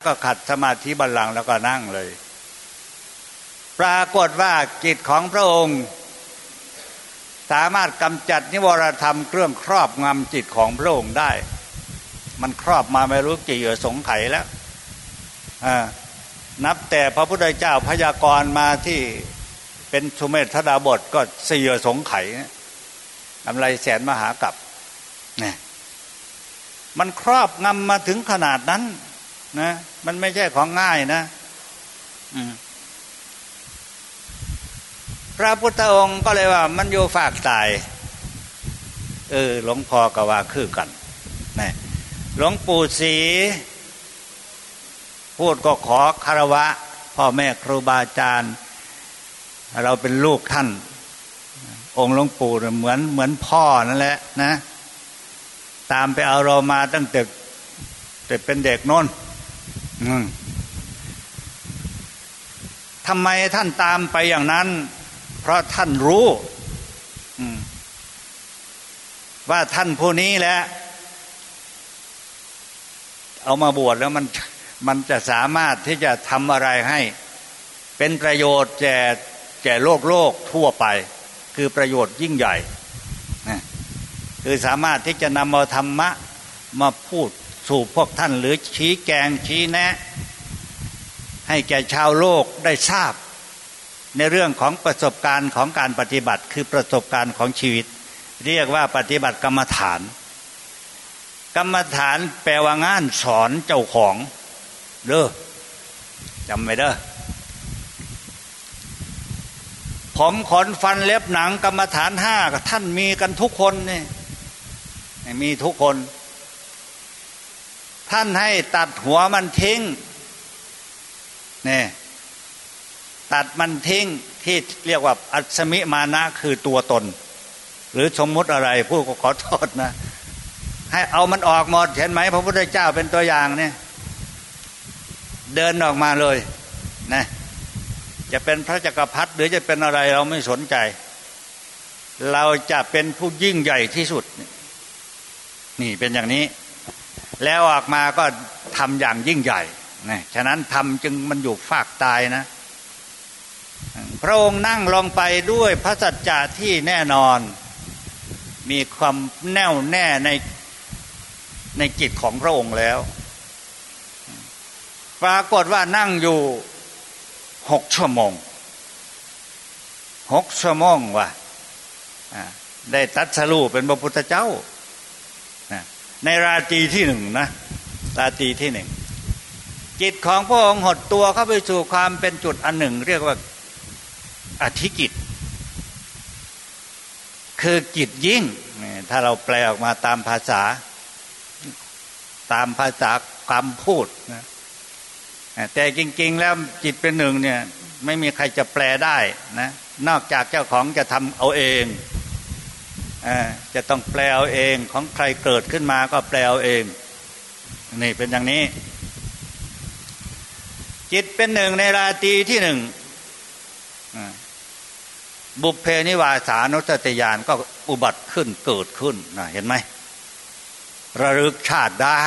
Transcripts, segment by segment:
ก็ขัดสมาธิบัลลังก์แล้วก็นั่งเลยปรากฏว่าจิตของพระองค์สามารถกำจัดนิวรธรรมเครื่องครอบงำจิตของพระองค์ได้มันครอบมาไม่รู้กี่สงไขแล้วนับแต่พระพุทธเจ้าพยากรณ์มาที่เป็นสุเมธดาบทก็4สงไขกำไรแสนมหากัปเนี่ยมันครอบงำมาถึงขนาดนั้นนะมันไม่ใช่ของง่ายนะพระพุทธองค์ก็เลยว่ามันอยู่ฝากตายหลวงพ่อก็ว่าคือกันนะหลวงปู่ศรีพูดก็ขอคารวะพ่อแม่ครูบาอาจารย์เราเป็นลูกท่านองค์หลวงปู่เหมือนพ่อนั่นแหละนะตามไปเอาเรามาตั้งแต่เป็นเด็กโน่นทำไมท่านตามไปอย่างนั้นเพราะท่านรู้ว่าท่านผู้นี้แหละเอามาบวชแล้วมันจะสามารถที่จะทำอะไรให้เป็นประโยชน์แก่โลกทั่วไปคือประโยชน์ยิ่งใหญ่คือสามารถที่จะนำเอาธรรมะมาพูดสู่พวกท่านหรือชี้แจงชี้แนะให้แก่ชาวโลกได้ทราบในเรื่องของประสบการณ์ของการปฏิบัติคือประสบการณ์ของชีวิตเรียกว่าปฏิบัติกรรมฐานกรรมฐานแปลว่างานสอนเจ้าของเด้อจำไว้เด้อผมขนฟันเล็บหนังกรรมฐาน5ท่านมีกันทุกคนนี่มีทุกคนท่านให้ตัดหัวมันทิ้งนี่ตัดมันทิ้งที่เรียกว่าอัศมิมานะคือตัวตนหรือสมมุติอะไรผู้ก็ขอโทษนะให้เอามันออกหมดเห็นไหมพระพุทธเจ้าเป็นตัวอย่างเนี่ยเดินออกมาเลยนะจะเป็นพระจักรพรรดิหรือจะเป็นอะไรเราไม่สนใจเราจะเป็นผู้ยิ่งใหญ่ที่สุดนี่เป็นอย่างนี้แล้วออกมาก็ทำอย่างยิ่งใหญ่นะฉะนั้นทำจึงมันอยู่ฝากตายนะพระองค์นั่งลงไปด้วยพระสัจจะที่แน่นอนมีความแน่วแน่ในจิตของพระองค์แล้วปรากฏว่านั่งอยู่6 ชั่วโมงว่ะได้ตรัสรู้เป็นพระพุทธเจ้าในราตรีที่1นะราตรีที่1จิตของพระองค์หดตัวเข้าไปสู่ความเป็นจุดอันหนึ่งเรียกว่าอธิกิจคือกิจยิ่งถ้าเราแปลออกมาตามภาษาคำพูดนะแต่จริงๆแล้วจิตเป็นหนึ่งเนี่ยไม่มีใครจะแปลได้นะนอกจากเจ้าของจะทำเอาเองจะต้องแปลเอาเองของใครเกิดขึ้นมาก็แปลเอาเองนี่เป็นอย่างนี้จิตเป็นหนึ่งในราตรีที่1บุพเพนิวาสานุสติญาณก็อุบัติขึ้นเกิดขึ้นนะเห็นไหมระลึกชาติได้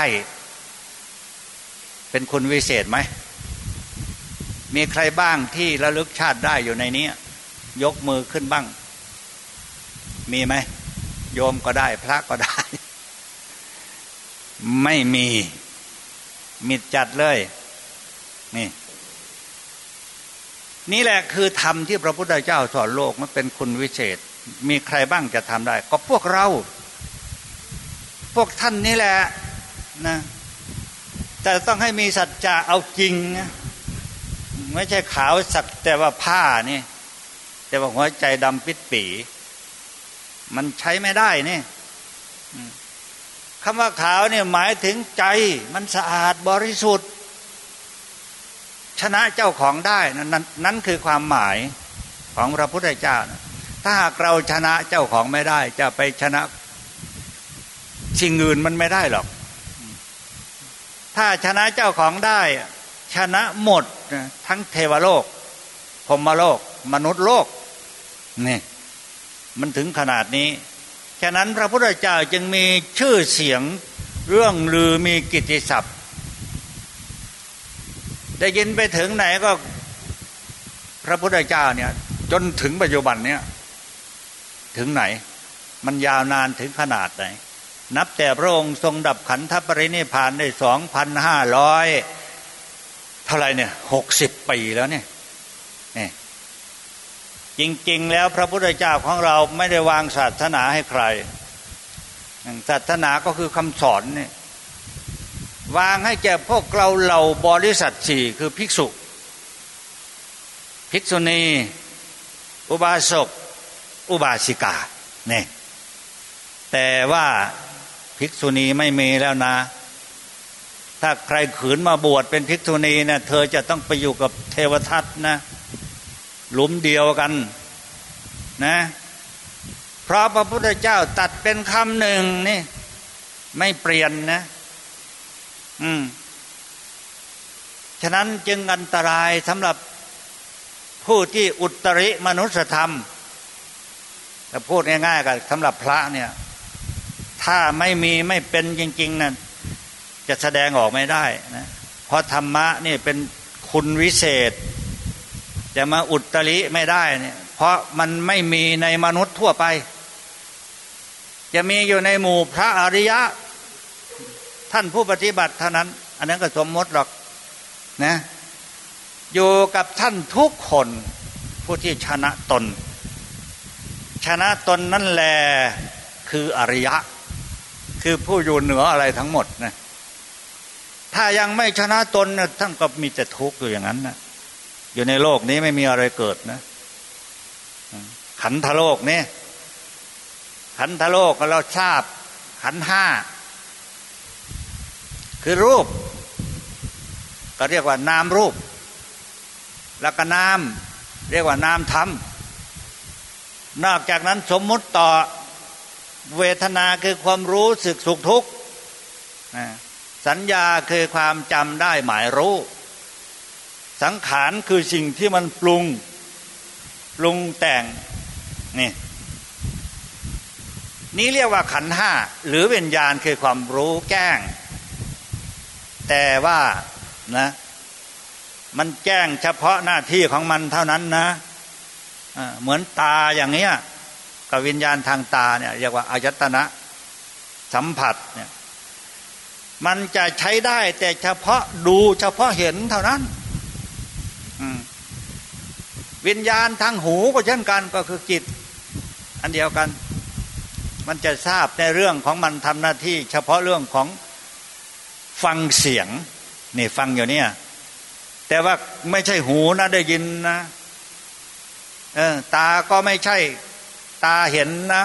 เป็นคุณวิเศษไหมมีใครบ้างที่ระลึกชาติได้อยู่ในนี้ยกมือขึ้นบ้างมีไหมโยมก็ได้พระก็ได้ไม่มีมิดจัดเลยนี่แหละคือธรรมที่พระพุทธเจ้าสอนโลกมันเป็นคุณวิเศษมีใครบ้างจะทำได้ก็พวกเราพวกท่านนี่แหละนะแต่ต้องให้มีสัจจะเอาจริงนะไม่ใช่ขาวสักแต่ว่าผ้านี่แต่ว่าหัวใจดำปิดปี่มันใช้ไม่ได้นี่คำว่าขาวเนี่ยหมายถึงใจมันสะอาดบริสุทธิ์ชนะเจ้าของได้นั่นคือความหมายของพระพุทธเจ้าถ้าหากเราชนะเจ้าของไม่ได้จะไปชนะสิ่งอื่นมันไม่ได้หรอกถ้าชนะเจ้าของได้ชนะหมดทั้งเทวโลกพรหมโลกมนุษย์โลกนี่มันถึงขนาดนี้ฉะนั้นพระพุทธเจ้าจึงมีชื่อเสียงเรื่องลือมีกิตติศัพท์ได้ยินไปถึงไหนก็พระพุทธเจ้าเนี่ยจนถึงปัจจุบันเนี่ยถึงไหนมันยาวนานถึงขนาดไหนนับแต่พระองค์ทรงดับขันธปรินิพพานได้2,500เท่าไรเนี่ย60 ปีแล้วเนี่ยจริงๆแล้วพระพุทธเจ้าของเราไม่ได้วางศาสนาให้ใครศาสนาก็คือคำสอนเนี่ยวางให้แก่พวกเราเหล่าบริษัท4คือภิกษุภิกษุณีอุบาสกอุบาสิกาเนี่ยแต่ว่าภิกษุณีไม่มีแล้วนะถ้าใครขืนมาบวชเป็นภิกษุณีเนี่ยเธอจะต้องไปอยู่กับเทวทัตนะหลุมเดียวกันนะเพราะพระพุทธเจ้าตัดเป็นคำหนึ่งนี่ไม่เปลี่ยนนะฉะนั้นจึงอันตรายสำหรับผู้ที่อุตริมนุสธรรมแต่พูดง่ายๆกับสำหรับพระเนี่ยถ้าไม่เป็นจริงๆนั่นจะแสดงออกไม่ได้นะเพราะธรรมะนี่เป็นคุณวิเศษจะมาอุตริไม่ได้เนี่ยเพราะมันไม่มีในมนุษย์ทั่วไปจะมีอยู่ในหมู่พระอริยะท่านผู้ปฏิบัติเท่านั้นอันนั้นก็สมมติหรอกนะอยู่กับท่านทุกคนผู้ที่ชนะตนนั่นแหละคืออริยะคือผู้อยู่เหนืออะไรทั้งหมดนะถ้ายังไม่ชนะตนนะท่านก็มีแต่ทุกข์อยู่อย่างนั้นนะอยู่ในโลกนี้ไม่มีอะไรเกิดนะขันธโลกนี่ขันธโลกเราทราบขันธ์ห้าคือรูปก็เรียกว่านามรูปแล้วก็นามเรียกว่านามธรรมนอกจากนั้นสมมุติต่อเวทนาคือความรู้สึกสุขทุกข์สัญญาคือความจำได้หมายรู้สังขารคือสิ่งที่มันปรุงแต่งนี่เรียกว่าขันธ์ห้าหรือวิญญาณคือความรู้แจ้งแต่ว่านะมันแจ้งเฉพาะหน้าที่ของมันเท่านั้นนะเหมือนตาอย่างเนี้ยกับวิญญาณทางตาเนี่ยเรียกว่าอายตนะสัมผัสเนี่ยมันจะใช้ได้แต่เฉพาะดูเฉพาะเห็นเท่านั้นวิญญาณทางหูก็เช่นกันก็คือจิตอันเดียวกันมันจะทราบในเรื่องของมันทำหน้าที่เฉพาะเรื่องของฟังเสียงนี่ฟังอยู่เนี่ยแต่ว่าไม่ใช่หูนะได้ยินนะตาก็ไม่ใช่ตาเห็นนะ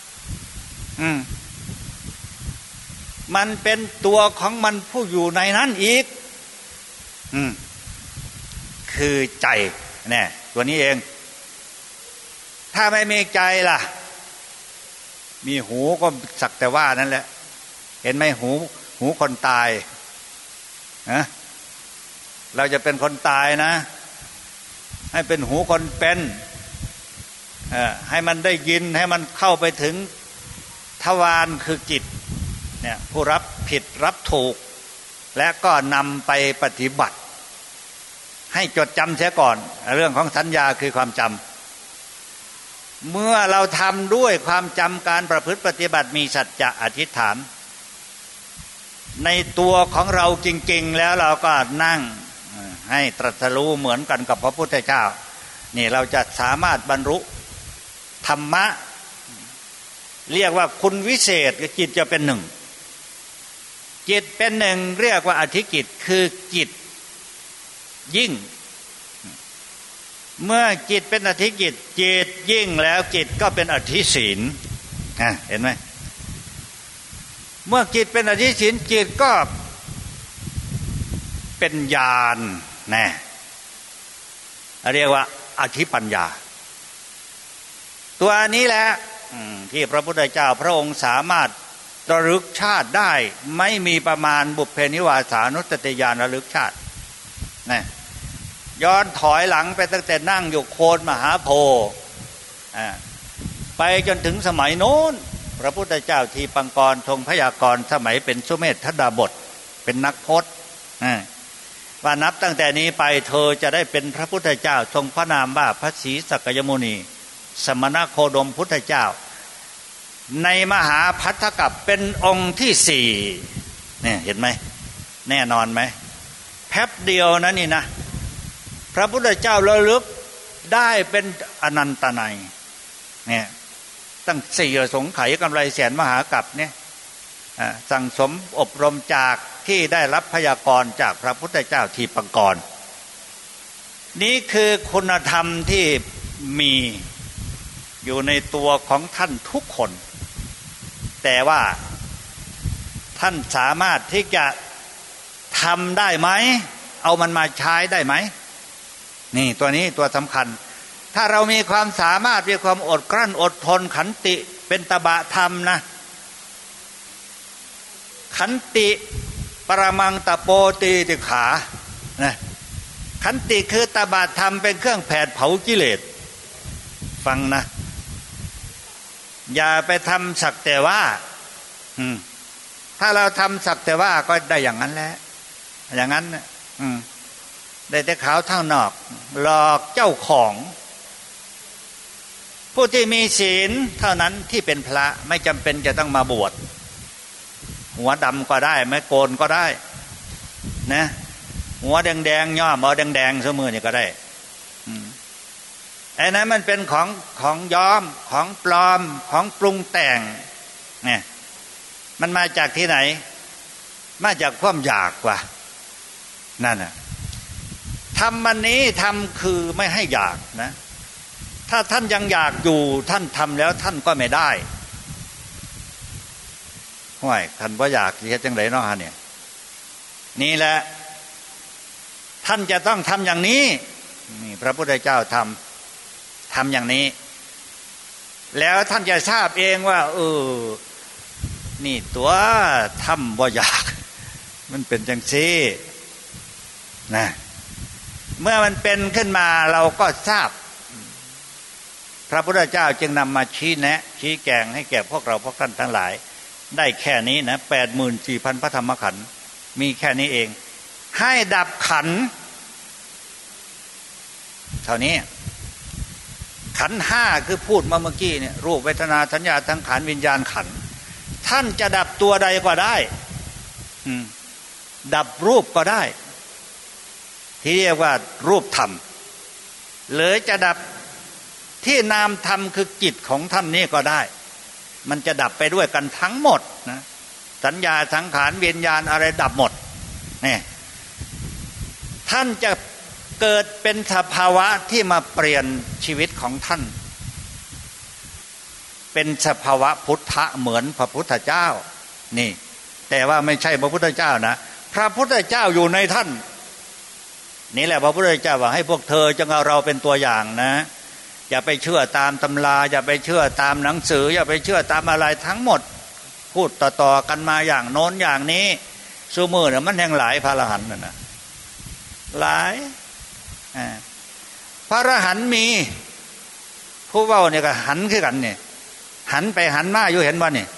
มันเป็นตัวของมันผู้อยู่ในนั้นอีกคือใจเนี่ยตัวนี้เองถ้าไม่มีใจล่ะมีหูก็สักแต่ว่านั่นแหละเห็นไหมหูคนตายนะเราจะเป็นคนตายนะให้เป็นหูคนเป็นให้มันได้ยินให้มันเข้าไปถึงทวารคือจิตเนี่ยผู้รับผิดรับถูกและก็นำไปปฏิบัติให้จดจำเสียก่อนเรื่องของสัญญาคือความจำเมื่อเราทำด้วยความจำการประพฤติปฏิบัติมีสัจจะอธิษฐานในตัวของเราจริงๆแล้วเราก็นั่งให้ตรัสรู้เหมือนกันกับพระพุทธเจ้านี่เราจะสามารถบรรลุธรรมะเรียกว่าคุณวิเศษจิตจะเป็นหนึ่งจิตเป็นหนึ่งเรียกว่าอธิกิจคือจิตยิ่งเมื่อจิตเป็นอธิกิจจิตยิ่งแล้วจิตก็เป็นอธิศีลเห็นไหมเมื่อจิตเป็นอธิศีลจิตก็เป็นญาณนะเรียกว่าอธิปัญญาตัวนี้แหละที่พระพุทธเจ้าพระองค์สามารถระลึกชาติได้ไม่มีประมาณบุพเพนิวาสานุสติญาณระลึกชาตินะย้อนถอยหลังไปตั้งแต่นั่งอยู่โคนมหาโพธิ์ไปจนถึงสมัยโน้นพระพุทธเจ้าทีปังกรทรงพยากรณ์สมัยเป็นสุเมธดาบทเป็นนักพจน์ว่านับตั้งแต่นี้ไปเธอจะได้เป็นพระพุทธเจ้าทรงพระนามว่าพระศรีสักยมุนีสมณโคดมพุทธเจ้าในมหาภัททกัปเป็นองค์ที่สี่เนี่ยเห็นไหมแน่นอนไหมแป๊บเดียวนะนี่นะพระพุทธเจ้าระลึกได้เป็นอนันตนัยเนี่ยตั้งสี่สงไขยกำไรแสนมหากัปเนี่ยสั่งสมอบรมจากที่ได้รับพยากรณ์จากพระพุทธเจ้าทีปังกรนี้คือคุณธรรมที่มีอยู่ในตัวของท่านทุกคนแต่ว่าท่านสามารถที่จะทำได้ไหมเอามันมาใช้ได้ไหมนี่ตัวนี้ตัวสำคัญถ้าเรามีความสามารถมีความอดกลั้นอดทนขันติเป็นตบะธรรมนะขันติปรมังตะโปตีติขานะขันติคือตบะธรรมเป็นเครื่องแผดเผากิเลสฟังนะอย่าไปทำสักแต่ว่าถ้าเราทำสักแต่ว่าก็ได้อย่างนั้นแหละอย่างนั้นได้แต่ขาวเท่านอกหลอกเจ้าของผู้ที่มีศีลเท่านั้นที่เป็นพระไม่จำเป็นจะต้องมาบวชหัวดำก็ได้ไม่โกนก็ได้นะหัวแดงๆย่อมเอาแดงๆเสมอนี่ก็ได้ไอ้นั้นมันเป็นของย้อมของปลอมของปรุงแต่งเนี่ยมันมาจากที่ไหนมาจากความอยากว่ะนั่นน่ะทำมันนี้ทำคือไม่ให้อยากนะถ้าท่านยังอยากอยู่ท่านทำแล้วท่านก็ไม่ได้ห่วยท่านว่าอยากเฮ็ดจังไดเนาะฮะเนี่ยนี่แหละท่านจะต้องทำอย่างนี้นี่พระพุทธเจ้าทำอย่างนี้แล้วท่านจะทราบเองว่านี่ตัวทำบ่อยากมันเป็นจังซี่นะเมื่อมันเป็นขึ้นมาเราก็ทราบพระพุทธเจ้าจึงนำมาชี้แนะชี้แจงให้แก่พวกเราพวกท่านทั้งหลายได้แค่นี้นะ 84,000 พระธรรมขันธ์มีแค่นี้เองให้ดับขันธ์เท่านี้ขันธ์ห้าคือพูดมาเมื่อกี้เนี่ยรูปเวทนาสัญญาสังขารวิญญาณขันธ์ท่านจะดับตัวใดก็ได้ดับรูปก็ได้ที่เรียกว่ารูปธรรมหรือจะดับที่นามธรรมคือจิตของท่านนี่ก็ได้มันจะดับไปด้วยกันทั้งหมดนะสัญญาสังขารวิญญาณอะไรดับหมดนี่ท่านจะเกิดเป็นสภาวะที่มาเปลี่ยนชีวิตของท่านเป็นสภาวะพุทธะเหมือนพระพุทธเจ้านี่แต่ว่าไม่ใช่พระพุทธเจ้านะพระพุทธเจ้าอยู่ในท่านนี่แหละพระพุทธเจ้าว่าให้พวกเธอจงเอาเราเป็นตัวอย่างนะอย่าไปเชื่อตามตำราอย่าไปเชื่อตามหนังสืออย่าไปเชื่อตามอะไรทั้งหมดพูดต่อๆกันมาอย่างโน้นอย่างนี้ซูมือเนี่ยมันแห่งหลายพระอรหันต์น่ะนะหลายพระอรหันต์มีผู้เว้าเนี่ยก็หันคือกันเนี่ยหันไปหันมาอยู่เห็นบ่นี่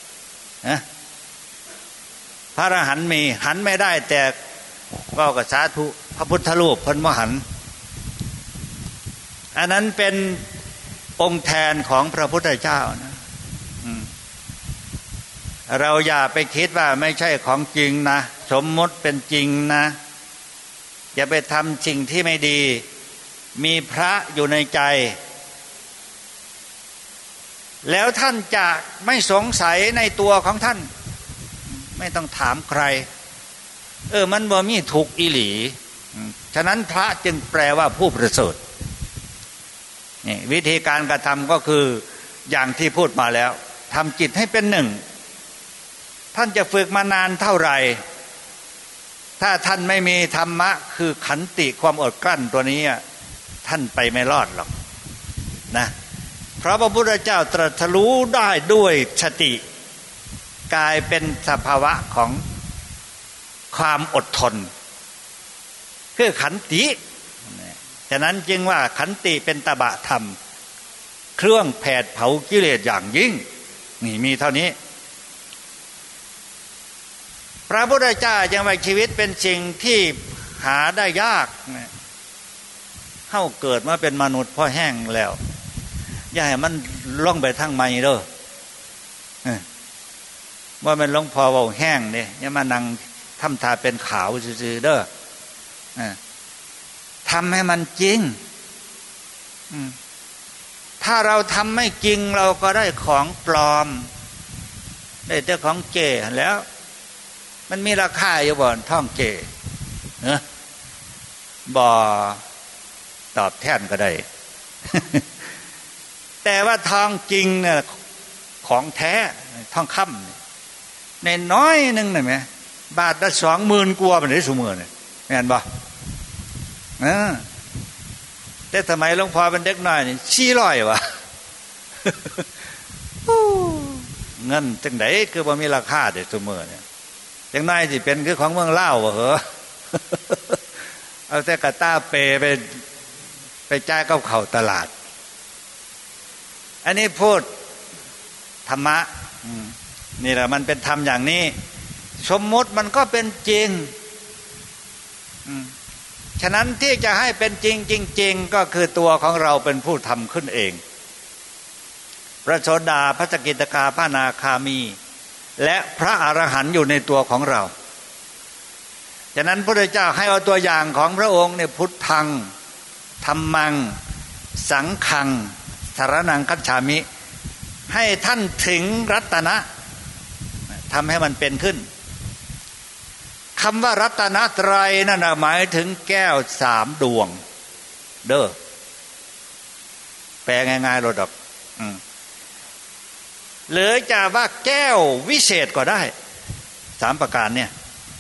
พระอรหันต์มีหันไม่ได้แต่เว้ากับสาธุพระพุทธรูปเพิ่นบ่หันอันนั้นเป็นองค์แทนของพระพุทธเจ้านะเราอย่าไปคิดว่าไม่ใช่ของจริงนะสมมติเป็นจริงนะอย่าไปทำสิ่งที่ไม่ดีมีพระอยู่ในใจแล้วท่านจะไม่สงสัยในตัวของท่านไม่ต้องถามใครมันบ่มีถูกอีหลีฉะนั้นพระจึงแปลว่าผู้ประเสริฐนี่วิธีการกระทำก็คืออย่างที่พูดมาแล้วทำจิตให้เป็นหนึ่งท่านจะฝึกมานานเท่าไหร่ถ้าท่านไม่มีธรรมะคือขันติความอดกลั้นตัวนี้ท่านไปไม่รอดหรอกนะเพราะพระพุทธเจ้าตรัสรู้ได้ด้วยสติกลายเป็นสภาวะของความอดทนคือขันติฉะนั้นจึงว่าขันติเป็นตบะธรรมเครื่องแผดเผากิเลสอย่างยิ่งนี่มีเท่านี้พระพุทธเจ้ายังว่าชีวิตเป็นสิ่งที่หาได้ยากนะเข้าเกิดมาเป็นมนุษย์พ่อแห้งแล้วอย่าให้มันล่องไปทางใหม่เด้อว่ามันหลวงพ่อเว้าแห้งเนี่ยอย่ามานั่งทำท่าเป็นขาวซื่อๆเด้อทำให้มันจริงถ้าเราทำไม่จริงเราก็ได้ของปลอมได้แต่ของเก๋แล้วมันมีราคาอยู่บ่ท่องเก๋บ่ตอบแทนก็ได้ แต่ว่าทองจริงเนี่ยของแท้ทองคำในน้อยนึงน่ะไหมบาทละ20,000กว่ามันได้สูงมือเนี่ยแม่นบ่แต่สมัยหลวงพ่อเป็นเด็กน้อยนี่400ว่ะ เงินจังไดคือบ่มีราคาเด้ซุมื้อเนี่ยจังน้อยสิเป็นคือของเมืองลาวบ่เหรอ เอาแต่กระต้าเปไปจ่ายกับข้าวตลาดอันนี้พูดธรรมะนี่แหละมันเป็นธรรมอย่างนี้สมมติมันก็เป็นจริงฉะนั้นที่จะให้เป็นจริงจริงก็คือตัวของเราเป็นผู้ทำขึ้นเองพระโสดาพระสกิทาคาพระอนาคามีและพระอรหันต์อยู่ในตัวของเราฉะนั้นพระพุทธเจ้าให้เอาตัวอย่างของพระองค์เนี่ยพุทธังธัมมังสังฆังสรณังคัจฉามิให้ท่านถึงรัตนะทำให้มันเป็นขึ้นคำว่ารัตนตรัยนั่นหมายถึงแก้ว3ดวงเด้อแปลง่ายๆโลดอกหรือจะว่าแก้ววิเศษก็ได้3ประการเนี่ย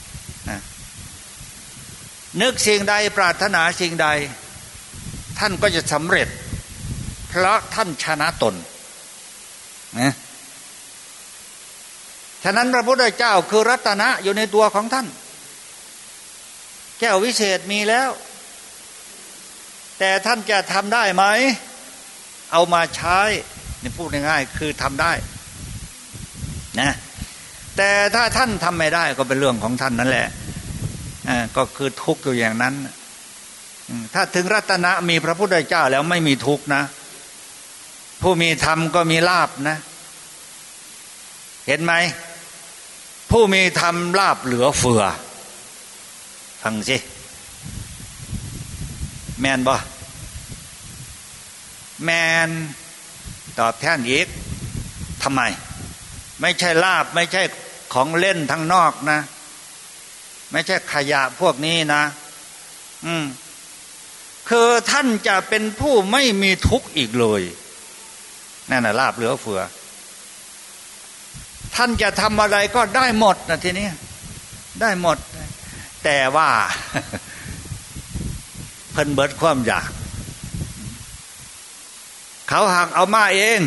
นึกสิ่งใดปรารถนาสิ่งใดท่านก็จะสำเร็จเพราะท่านชนะตนนะฉะนั้นพระพุทธเจ้าคือรัตนะอยู่ในตัวของท่านแก้ววิเศษมีแล้วแต่ท่านจะทำได้ไหมเอามาใช้นี่พูดง่ายๆคือทำได้นะแต่ถ้าท่านทำไม่ได้ก็เป็นเรื่องของท่านนั่นแหละก็คือทุกข์อยู่อย่างนั้นถ้าถึงรัตนะมีพระพุทธเจ้าแล้วไม่มีทุกข์นะผู้มีธรรมก็มีลาภนะเห็นไหมผู้มีธรรมลาภเหลือเฟือฟังสิแมนบ่แมนตอบแทนอีกทำไมไม่ใช่ลาภไม่ใช่ของเล่นทั้งนอกนะไม่ใช่ขยะพวกนี้นะคือท่านจะเป็นผู้ไม่มีทุกข์อีกเลยนั่นน่ะลาภเหลือเฟือท่านจะทำอะไรก็ได้หมดนะทีนี้ได้หมดแต่ว่า เพิ่นเบิดความอยากเขาหักเอามาเอง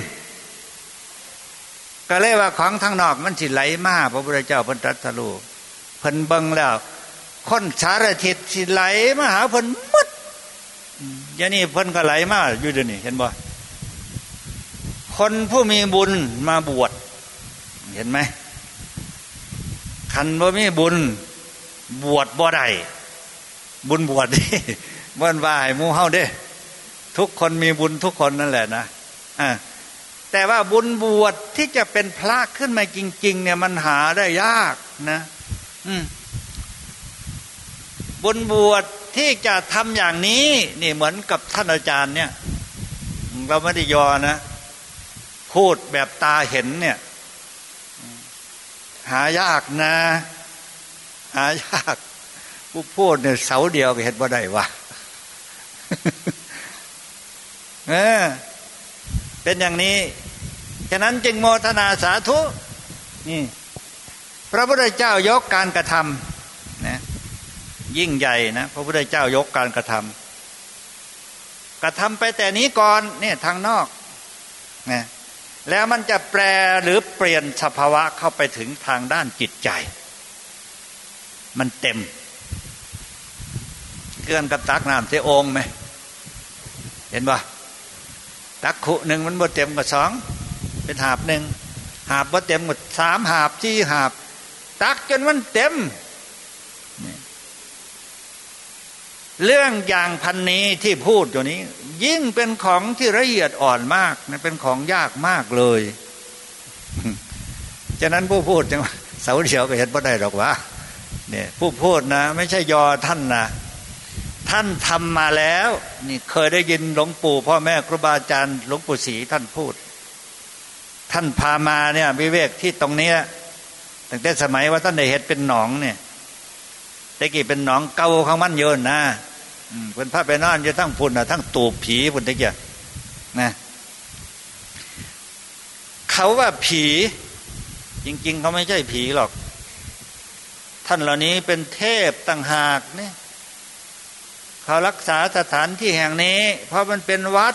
ก็เลยว่าของทางนอกมันสิไหลมาพระพุทธเจ้าเพิ่นตรัสรู้เพิ่นเบิ่งแล้วคนสารทิศสิไหลมาหาเพิ่นหมดอย่างนี้เพิ่นก็ไหลมาอยู่เดี๋ยวนี้เห็นบ่คนผู้มีบุญมาบวชเห็นไหมคันบ่มีบุญบวชบ่ได้บุญบวชดิบ่นว่าให้หมู่เฮาเด้ทุกคนมีบุญทุกคนนั่นแหละนะแต่ว่าบุญบวชที่จะเป็นพระขึ้นมาจริงๆเนี่ยมันหาได้ยากนะบุญบวชที่จะทำอย่างนี้นี่เหมือนกับท่านอาจารย์เนี่ยเราไม่ได้ยอนะพูดแบบตาเห็นเนี่ยหายากนะหายากผู้พูดเนี่ยเสาเดียวก็เห็นว่าได้วะ เป็นอย่างนี้ฉะนั้นจึงโมทนาสาธุนี่พระพุทธเจ้ายกการกระทำนะยิ่งใหญ่นะพระพุทธเจ้ายกการกระทำไปแต่นี้ก่อนเนี่ยทางนอกนะแล้วมันจะแปรหรือเปลี่ยนสภาวะเข้าไปถึงทางด้านจิตใจมันเต็มเกลื่อนกับตักน้ำเสียองค์ไหมเห็นป่ะตักขุหนึ่งมันบ่เต็มกับ2เป็นหาบหนึ่งหาบบ่เต็มกับ3หาบ4หาบตักจนมันเต็มเรื่องอย่างพันนี้ที่พูดอยู่นี้ยิ่งเป็นของที่ละเอียดอ่อนมากนะเป็นของยากมากเลยฉะนั้นผู้พูดจังเสาเดียวก็เห็นบ่ได้หรอกวะเนี่ยผู้พูดนะไม่ใช่ยอท่านนะท่านทำมาแล้วนี่เคยได้ยินหลวงปู่พ่อแม่ครูบาอาจารย์หลวงปู่ศรีท่านพูดท่านพามาเนี่ยวิเวกที่ตรงนี้ตั้งแต่สมัยว่าท่านได้เห็นเป็นหนองเนี่ยแต่กี่เป็นหนองเก่าของมันเยอะนะเป็นพระไปนอนอยู่ทั้งพุ่นนะทั้งตูบผีพุ่นตะเกียนะเขาว่าผีจริงๆเขาไม่ใช่ผีหรอกท่านเหล่านี้เป็นเทพต่างหากเนี่ยเขารักษาสถานที่แห่งนี้เพราะมันเป็นวัด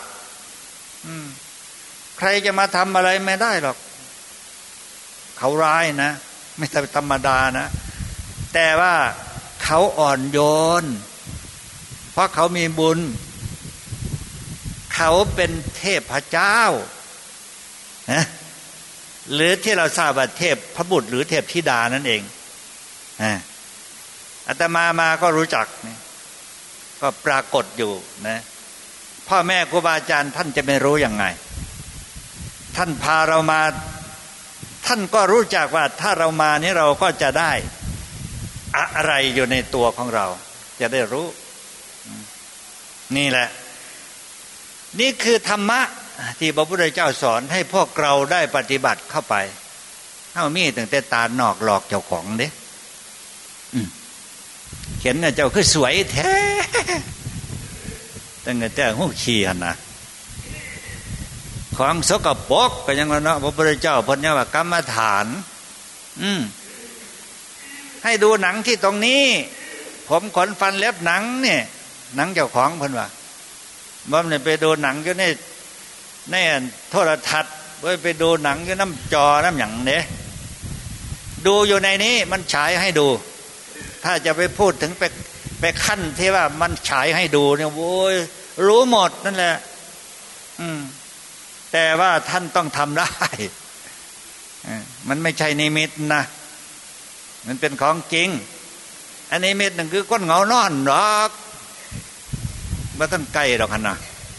ใครจะมาทำอะไรไม่ได้หรอกเขาร้ายนะไม่ใช่ธรรมดานะแต่ว่าเขาอ่อนโยนเพราะเขามีบุญเขาเป็นเทพเจ้านะหรือที่เราทราบว่าเทพพระบุตรหรือเทพธิดานั่นเองอาตมาก็รู้จักก็ปรากฏอยู่นะพ่อแม่ครูบาอาจารย์ท่านจะไม่รู้ยังไงท่านพาเรามาท่านก็รู้จักว่าถ้าเรามานี้เราก็จะได้อะไรอยู่ในตัวของเราจะได้รู้นี่แหละนี่คือธรรมะที่พระพุทธเจ้าสอนให้พวกเราได้ปฏิบัติเข้าไปเฮามีตั้งแต่ตาหนอกหลอกเจ้าของเด้เห็นนะเจ้าคือสวยแท้ตั้งแต่หูขี้หั่นน่ะของสกปรกก็ยังว่าเนาะพระพุทธเจ้าเพิ่นเนี่ยว่ากรรมฐานให้ดูหนังที่ตรงนี้ผมขนฟันเล็บหนังเนี่ยหนังเจ้าของเพิ่นว่าบ่ได้ไปดูหนังอยู่ในโทรทัศน์ไปดูหนังอยู่น้ำจอน้ำหยังเด้ดูอยู่ในนี้มันฉายให้ดูถ้าจะไปพูดถึงไปขั้นที่ว่ามันฉายให้ดูเนี่ยโว้ยรู้หมดนั่นแหละแต่ว่าท่านต้องทำได้มันไม่ใช่นิมิตนะมันเป็นของจริงอันนิมิตนั่นคือก้นเหงานอนหรอกไม่ต้องใกล้หรอกนะ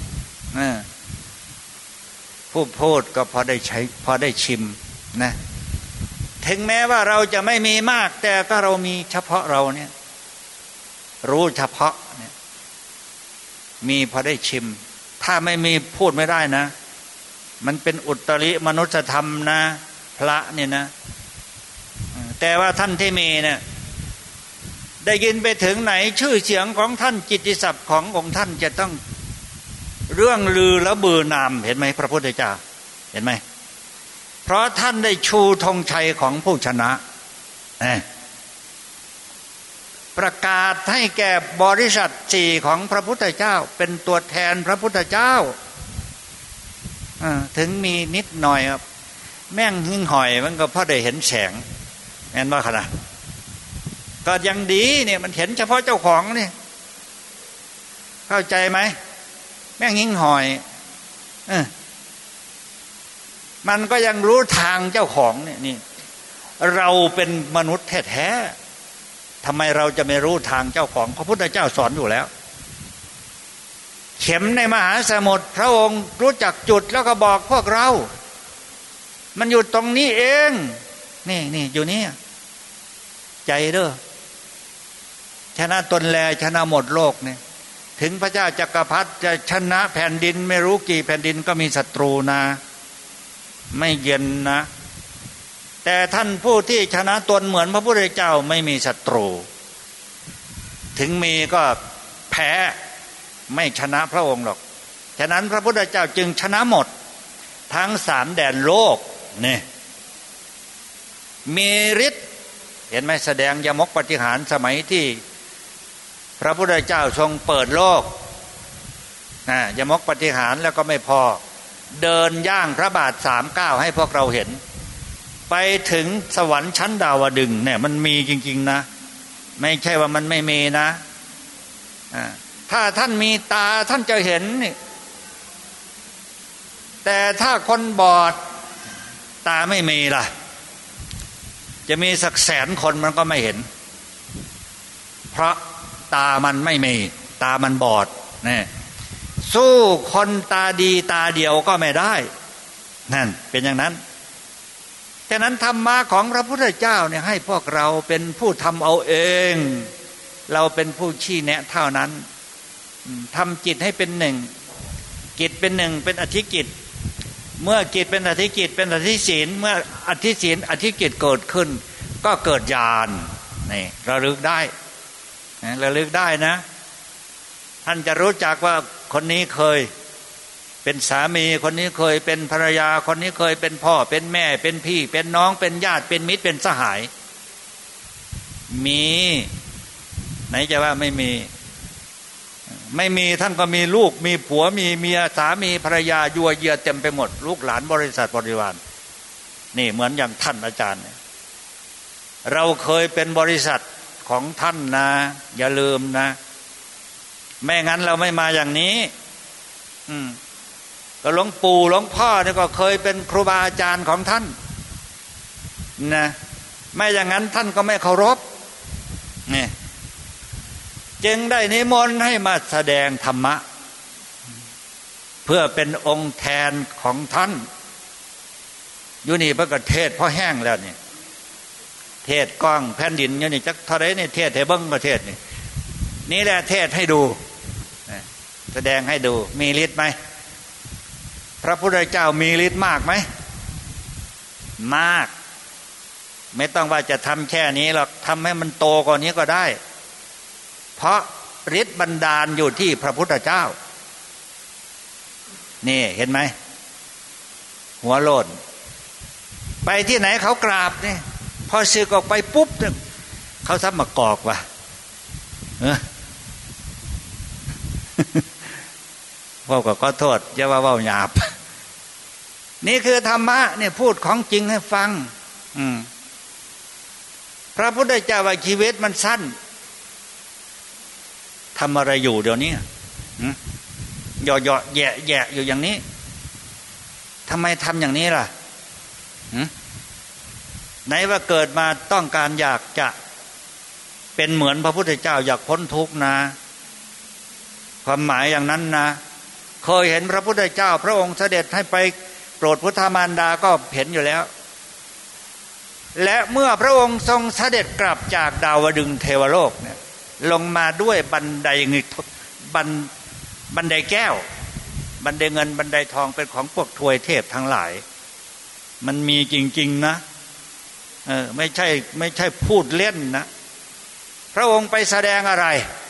ผู้พูดก็พอได้ใช้พอได้ชิมนะถึงแม้ว่าเราจะไม่มีมากแต่ก็เรามีเฉพาะเราเนี่ยรู้เฉพาะเนี่ยมีพอได้ชิมถ้าไม่มีพูดไม่ได้นะมันเป็นอุตริมนุษยธรรมนะพระเนี่ยนะแต่ว่าท่านที่มีเนี่ยได้ยินไปถึงไหนชื่อเสียงของท่านกิตติศัพท์ขององค์ท่านจะต้องเรื่องลือและบือนามเห็นไหมพระพุทธเจ้าเห็นไหมเพราะท่านได้ชูธงชัยของผู้ชนะประกาศให้แก่บริษัทสี่ของพระพุทธเจ้าเป็นตัวแทนพระพุทธเจ้าถึงมีนิดหน่อยครับแม่งหิ้งหอยมันก็พอได้เห็นแสงแม่นว่าขนาดก็ยังดีเนี่ยมันเห็นเฉพาะเจ้าของนี่เข้าใจไหมแม่งหิ้งหอยมันก็ยังรู้ทางเจ้าของเนี่ยนี่เราเป็นมนุษย์แท้ๆทำไมเราจะไม่รู้ทางเจ้าของพระพุทธเจ้าสอนอยู่แล้วเข็มในมหาสมุทรพระองค์รู้จักจุดแล้วก็บอกพวกเรามันอยู่ตรงนี้เองนี่อยู่นี่ใจเด้อชนะตนแลชนะหมดโลกเนี่ยถึงพระเจ้าจักรพรรดิจะชนะแผ่นดินไม่รู้กี่แผ่นดินก็มีศัตรูนะไม่เย็นนะแต่ท่านผู้ที่ชนะตนเหมือนพระพุทธเจ้าไม่มีศัตรูถึงมีก็แพ้ไม่ชนะพระองค์หรอกฉะนั้นพระพุทธเจ้าจึงชนะหมดทั้งสามแดนโลกนี่มีฤทธิ์เห็นไหมแสดงยมกปฏิหารสมัยที่พระพุทธเจ้าทรงเปิดโลกยมกปฏิหารแล้วก็ไม่พอเดินย่างพระบาท3 ก้าวให้พวกเราเห็นไปถึงสวรรค์ชั้นดาวดึงส์เนี่ยมันมีจริงๆนะไม่ใช่ว่ามันไม่มีนะถ้าท่านมีตาท่านจะเห็นนี่แต่ถ้าคนบอดตาไม่มีล่ะจะมีสัก100,000 คนมันก็ไม่เห็นเพราะตามันไม่มีตามันบอดนี่สู้คนตาดีตาเดียวก็ไม่ได้นั่นเป็นอย่างนั้นฉะนั้นธรรมะของพระพุทธเจ้าเนี่ยให้พวกเราเป็นผู้ทำเอาเองเราเป็นผู้ชี้แนะเท่านั้นทำจิตให้เป็นหนึ่งจิตเป็นหนึ่งเป็นอธิกิจเมื่อจิตเป็นอธิกิจเป็นอธิศีลเมื่ออธิศีลอธิกิจเกิดขึ้นก็เกิดญาณนี่ระลึกได้ระลึกได้นะท่านจะรู้จักว่าคนนี้เคยเป็นสามีคนนี้เคยเป็นภรรยาคนนี้เคยเป็นพ่อเป็นแม่เป็นพี่เป็นน้องเป็นญาติเป็นมิตรเป็นสหายมีไหนจะว่าไม่มีท่านก็มีลูกมีผัวมีเมียสามีภรรยายัวเยียเต็มไปหมดลูกหลานบริษัทบริวารนี่เหมือนอย่างท่านอาจารย์เราเคยเป็นบริษัทของท่านนะอย่าลืมนะไม่งั้นเราไม่มาอย่างนี้ก็หลวงปู่หลวงพ่อนี่ก็เคยเป็นครูบาอาจารย์ของท่านนะไม่อย่างนั้นท่านก็ไม่เคารพนี่จึงได้นิมนต์ให้มาแสดงธรรมะเพื่อเป็นองค์แทนของท่านอยู่นี่พระกเทศพ่อแห้งแล้วนี่เทศกล้องแผ่นดินอยู่นี่จักเท่าไรนี่เทศให้เบิ้งประเทศนี่แหละเทศให้ดูแสดงให้ดูมีฤทธิ์ไหมพระพุทธเจ้ามีฤทธิ์มากไหมมากไม่ต้องว่าจะทำแค่นี้หรอกทำให้มันโตกว่านี้ก็ได้เพราะฤทธิ์บันดาลอยู่ที่พระพุทธเจ้านี่เห็นไหมหัวโลนไปที่ไหนเขากราบนี่พอสึกออกไปปุ๊บเขาซับมากอกว่ะพ่อก็ขอโทษอย่าว่าเว้าหยาบนี่คือธรรมะเนี่ยพูดของจริงให้ฟังพระพุทธเจ้าว่าชีวิตมันสั้นทำอะไรอยู่เดี๋ยวนี้เหยาะแยะอยู่อย่างนี้ทำไมทำอย่างนี้ล่ะไหนว่าเกิดมาต้องการอยากจะเป็นเหมือนพระพุทธเจ้าอยากพ้นทุกข์นะความหมายอย่างนั้นนะเคยเห็นพระพุทธเจ้าพระองค์เสด็จให้ไปโปรดพุทธมารดาก็เห็นอยู่แล้วและเมื่อพระองค์ทรงเสด็จกลับจากดาวดึงส์เทวโลกเนี่ยลงมาด้วยบันไดเงินบันไดแก้วบันไดเงินบันไดทองเป็นของพวกทวยเทพทั้งหลายมันมีจริงๆนะไม่ใช่พูดเล่นนะพระองค์ไปแสดงอะไร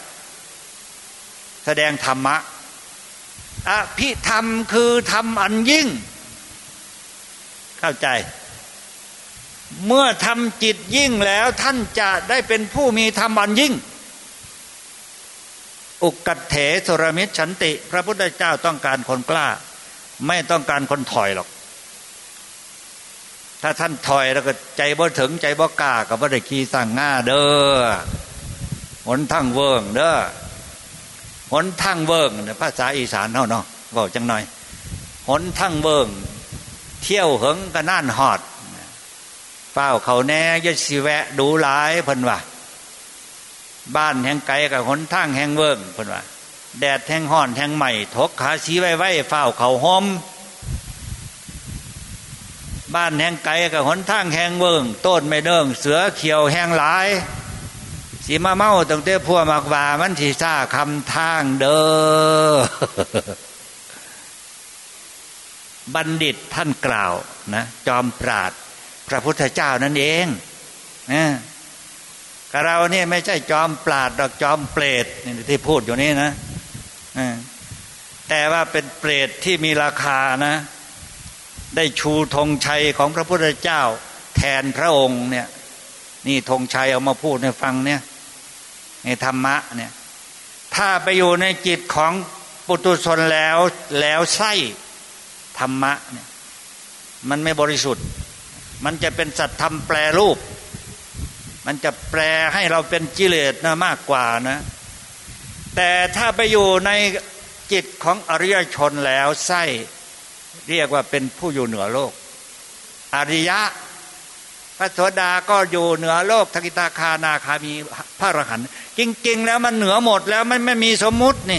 แสดงธรรมะอภิธรรมคือธรรมอันยิ่งเข้าใจเมื่อทำจิตยิ่งแล้วท่านจะได้เป็นผู้มีธรรมอันยิ่งอุกกัตเถสรมิชฉันติพระพุทธเจ้าต้องการคนกล้าไม่ต้องการคนถอยหรอกถ้าท่านถอยแล้วก็ใจบ่ถึงใจบ่กล้าก็บ่ได้ขี่สั่งง่าเด้อหนทางเวิงเด้อหนทางเวิงภาษาอีสานเนาะบอกจังหน่อยหนทางเวิงเที่ยวเหิงก็น่านหอดเฝ้าเขาแน่ยสิแวะดูหลายเพิ่นว่าบ้านแห่งไกลกับหนทางแห่งเวิงเพิ่นว่าแดดแห่งห้อนแห่งใหม่ทกขาสีไว้เฝ้าเขาห่มบ้านแห่งไกลกับหนทางแห่งเวิงต้นไม่เดิงเสือเขียวแห่งหลายสีมาเมาตั้งแต่พวกมักว่ามันสิซ่าคำทางเด้อ บัณฑิตท่านกล่าวนะจอมปราชญ์พระพุทธเจ้านั่นเองกับเราเนี่ยไม่ใช่จอมปราชญ์ดอกจอมเปรตที่พูดอยู่นี่นะแต่ว่าเป็นเปรตที่มีราคานะได้ชูธงชัยของพระพุทธเจ้าแทนพระองค์เนี่ยนี่ธงชัยเอามาพูดให้ฟังเนี่ยในธรรมะเนี่ยถ้าไปอยู่ในจิตของปุถุชนแล้วใช่ธรรมะเนี่ยมันไม่บริสุทธิ์มันจะเป็นสัตธรรมแปรรูปมันจะแปลให้เราเป็นกิเลสนะมากกว่านะแต่ถ้าไปอยู่ในจิตของอริยชนแล้วใช่เรียกว่าเป็นผู้อยู่เหนือโลกอริยะพระโสดาก็อยู่เหนือโลกสกิทาคานาคามีพระอรหันต์จริงๆแล้วมันเหนือหมดแล้วไม่มีสมมุตินี่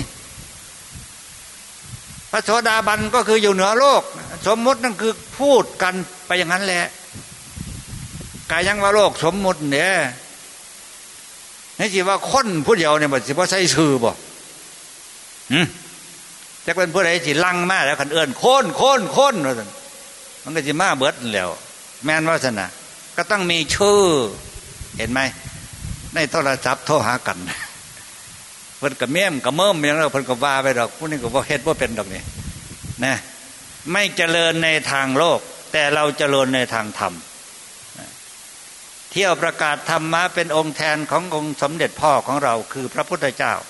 พระโสดาบันก็คืออยู่เหนือโลกสมมุตินั่นคือพูดกันไปอย่างนั้นแหละกายยังว่าโลกสมมุติเนี่ยนี่สิว่าคนผู้เดียวเนี่ยบ่สิบ่ใช่ชื่อบ่จะเป็นผู้ใดสิลังมาแล้วคันเอื้อนโค่นว่าซั่นมันก็สิมาเบิดแล้วแม่นว่าซั่นน่ะก็ต้องมีชื่อเห็นไหมในโทรศัพท์โทรหากันเพิ่นก็เมี่ยมก็เมิ่มอย่างนั้นเพิ่นก็ว่าไปดอกผู้นี้ก็บ่เฮ็ดบ่เป็นดอกนี่นะไม่เจริญในทางโลกแต่เราเจริญในทางธรรมเที่ยวประกาศธรรมะเป็นองค์แทนขององค์สมเด็จพ่อของเราคือพระพุทธเจ้า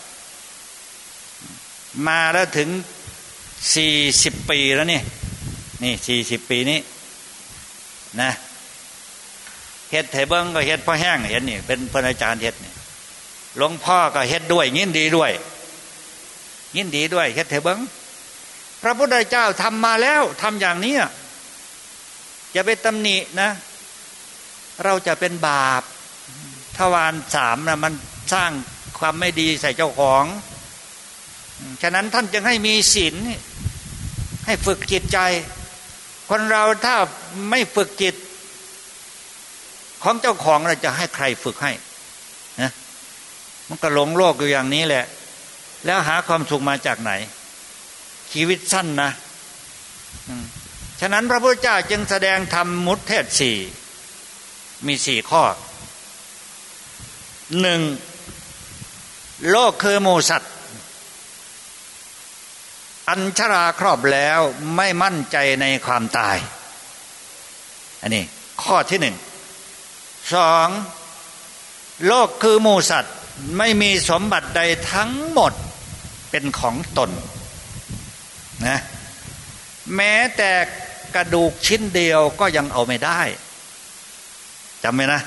มาแล้วถึง40ปีแล้วนี่40ปีนี้นะเฮ็ดไถเบิ้งก็เฮ็ดพ่อแห้งเห็นนี่เป็นพระอาจารย์เฮ็ดนี่หลวงพ่อก็เฮ็ดด้วยยินดีด้วยเฮ็ดไถเบิ้งพระพุทธเจ้าทำมาแล้วทำอย่างนี้อย่าไปตำหนินะเราจะเป็นบาปทวาร3นะมันสร้างความไม่ดีใส่เจ้าของฉะนั้นท่านจึงให้มีศีลให้ฝึกจิตใจคนเราถ้าไม่ฝึกจิตของเจ้าของเราจะให้ใครฝึกให้นะมันก็หลงโลกอยู่อย่างนี้แหละแล้วหาความสุขมาจากไหนชีวิตสั้นนะฉะนั้นพระพุทธเจ้าจึงแสดงธรรมมุตเทศ4มี4ข้อ1โลกคือหมู่สัตว์อันชราครอบแล้วไม่มั่นใจในความตายอันนี้ข้อที่2โลกคือหมู่สัตว์ไม่มีสมบัติใดทั้งหมดเป็นของตนนะแม้แต่กระดูกชิ้นเดียวก็ยังเอาไม่ได้จำไว้นะ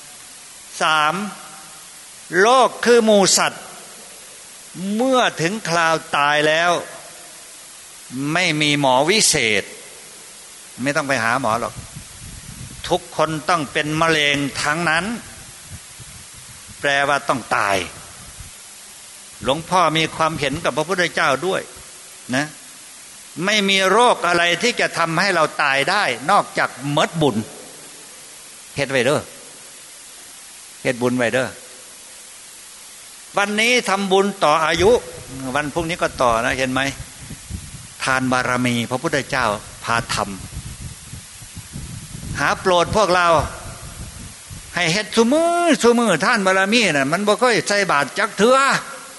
3โลกคือหมู่สัตว์เมื่อถึงคราวตายแล้วไม่มีหมอวิเศษไม่ต้องไปหาหมอหรอกทุกคนต้องเป็นมะเร็งทั้งนั้นแปลว่าต้องตายหลวงพ่อมีความเห็นกับพระพุทธเจ้าด้วยนะไม่มีโรคอะไรที่จะทำให้เราตายได้นอกจากเมิดบุญเฮ็ดไว้เด้อเฮ็ดบุญไว้เด้อวันนี้ทำบุญต่ออายุวันพรุ่งนี้ก็ต่อนะเห็นไหมทานบารมีพระพุทธเจ้าพาทำหาโปรดพวกเราให้เฮ็ดซุมือท่านบารมีน่ะมันบ่ค่อยใส่บาตรจักเถื่อ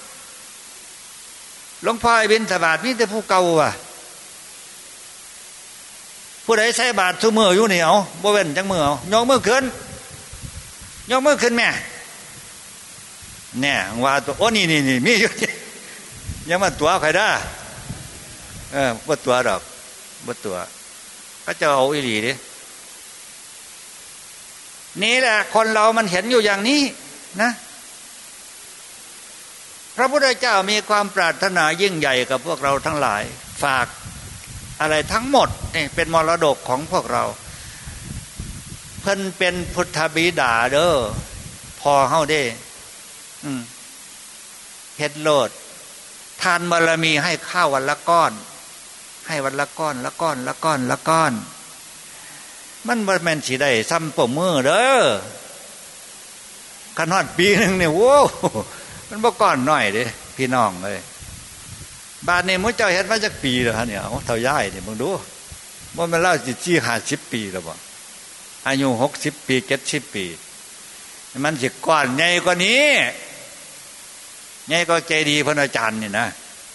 หลวงพ่อบิณฑบาตมีแต่ผู้เก่าว่ะผู้ใดใส่บาตรซุมืออยู่นี่เอาบ่เว้นจังมือเอายกมือขึ้นแม่เนี่ยว่าตัวโอ้นี่มีอยู่ยังมาตัวใครได้บ่ตัวดอกบ่ตัวก็จะเอาอีหลีดินี่แหละคนเรามันเห็นอยู่อย่างนี้นะพระพุทธเจ้ามีความปรารถนายิ่งใหญ่กับพวกเราทั้งหลายฝากอะไรทั้งหมดนี่เป็นมรดกของพวกเราเพิ่นเป็นพุทธบิดาเด้อพอเฮาเด้เฮ็ดโลดทานบารมีให้ข้าววันละก้อนให้วันละก้อนมันบ่แม่นสิได้ซ้ำปมมือเด้อขนาดปีนึงเนี่ยโว้มันบ่ก้อนน้อยเด้พี่น้องเอ้ยบาดนี้มื้อเจ้าเฮ็ดมาจักปีแล้วฮะเนี่ยเฒ่ายายนี่มึงดูบ่แม่นเล่าสิ50ปีแล้วบ่อายุ60ปี70ปีมันสิก้อนใหญ่กว่านี้ใหญ่กว่าเจดีย์พระอาจารย์นี่นะ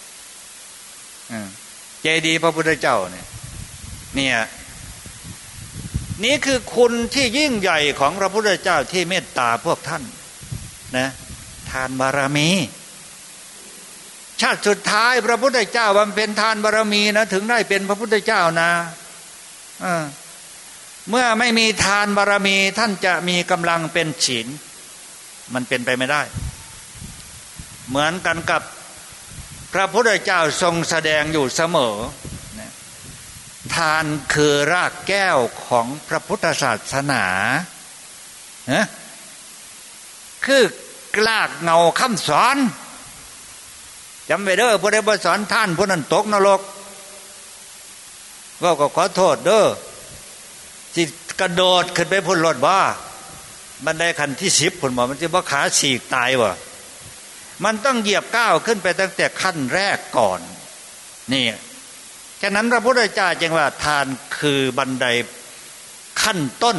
เจดีย์พระพุทธเจ้าเนี่ยนี่คือคุณที่ยิ่งใหญ่ของพระพุทธเจ้าที่เมตตาพวกท่านนะทานบารมีชาติสุดท้ายพระพุทธเจ้าบำเพ็ญทานบารมีนะถึงได้เป็นพระพุทธเจ้านะเมื่อไม่มีทานบารมีท่านจะมีกำลังเป็นศีลมันเป็นไปไม่ได้เหมือนกันกับพระพุทธเจ้าทรงแสดงอยู่เสมอทานคือรากแก้วของพระพุทธศาสนาฮะคือกลากเงาคำสอนจำไว้เด้อผู้ใดบ่สอนท่านผู้นั้นตกนรกก็ขอโทษเด้อสิกระโดดขึ้นไปพุ่นรถบ่บันไดขั้นที่10พุ่นบ่มันสิบ่ขาฉีกตายบ่มันต้องเหยียบก้าวขึ้นไปตั้งแต่ขั้นแรกก่อนนี่ฉะนั้นพระพุทธเจ้าจึงว่าทานคือบันไดขั้นต้น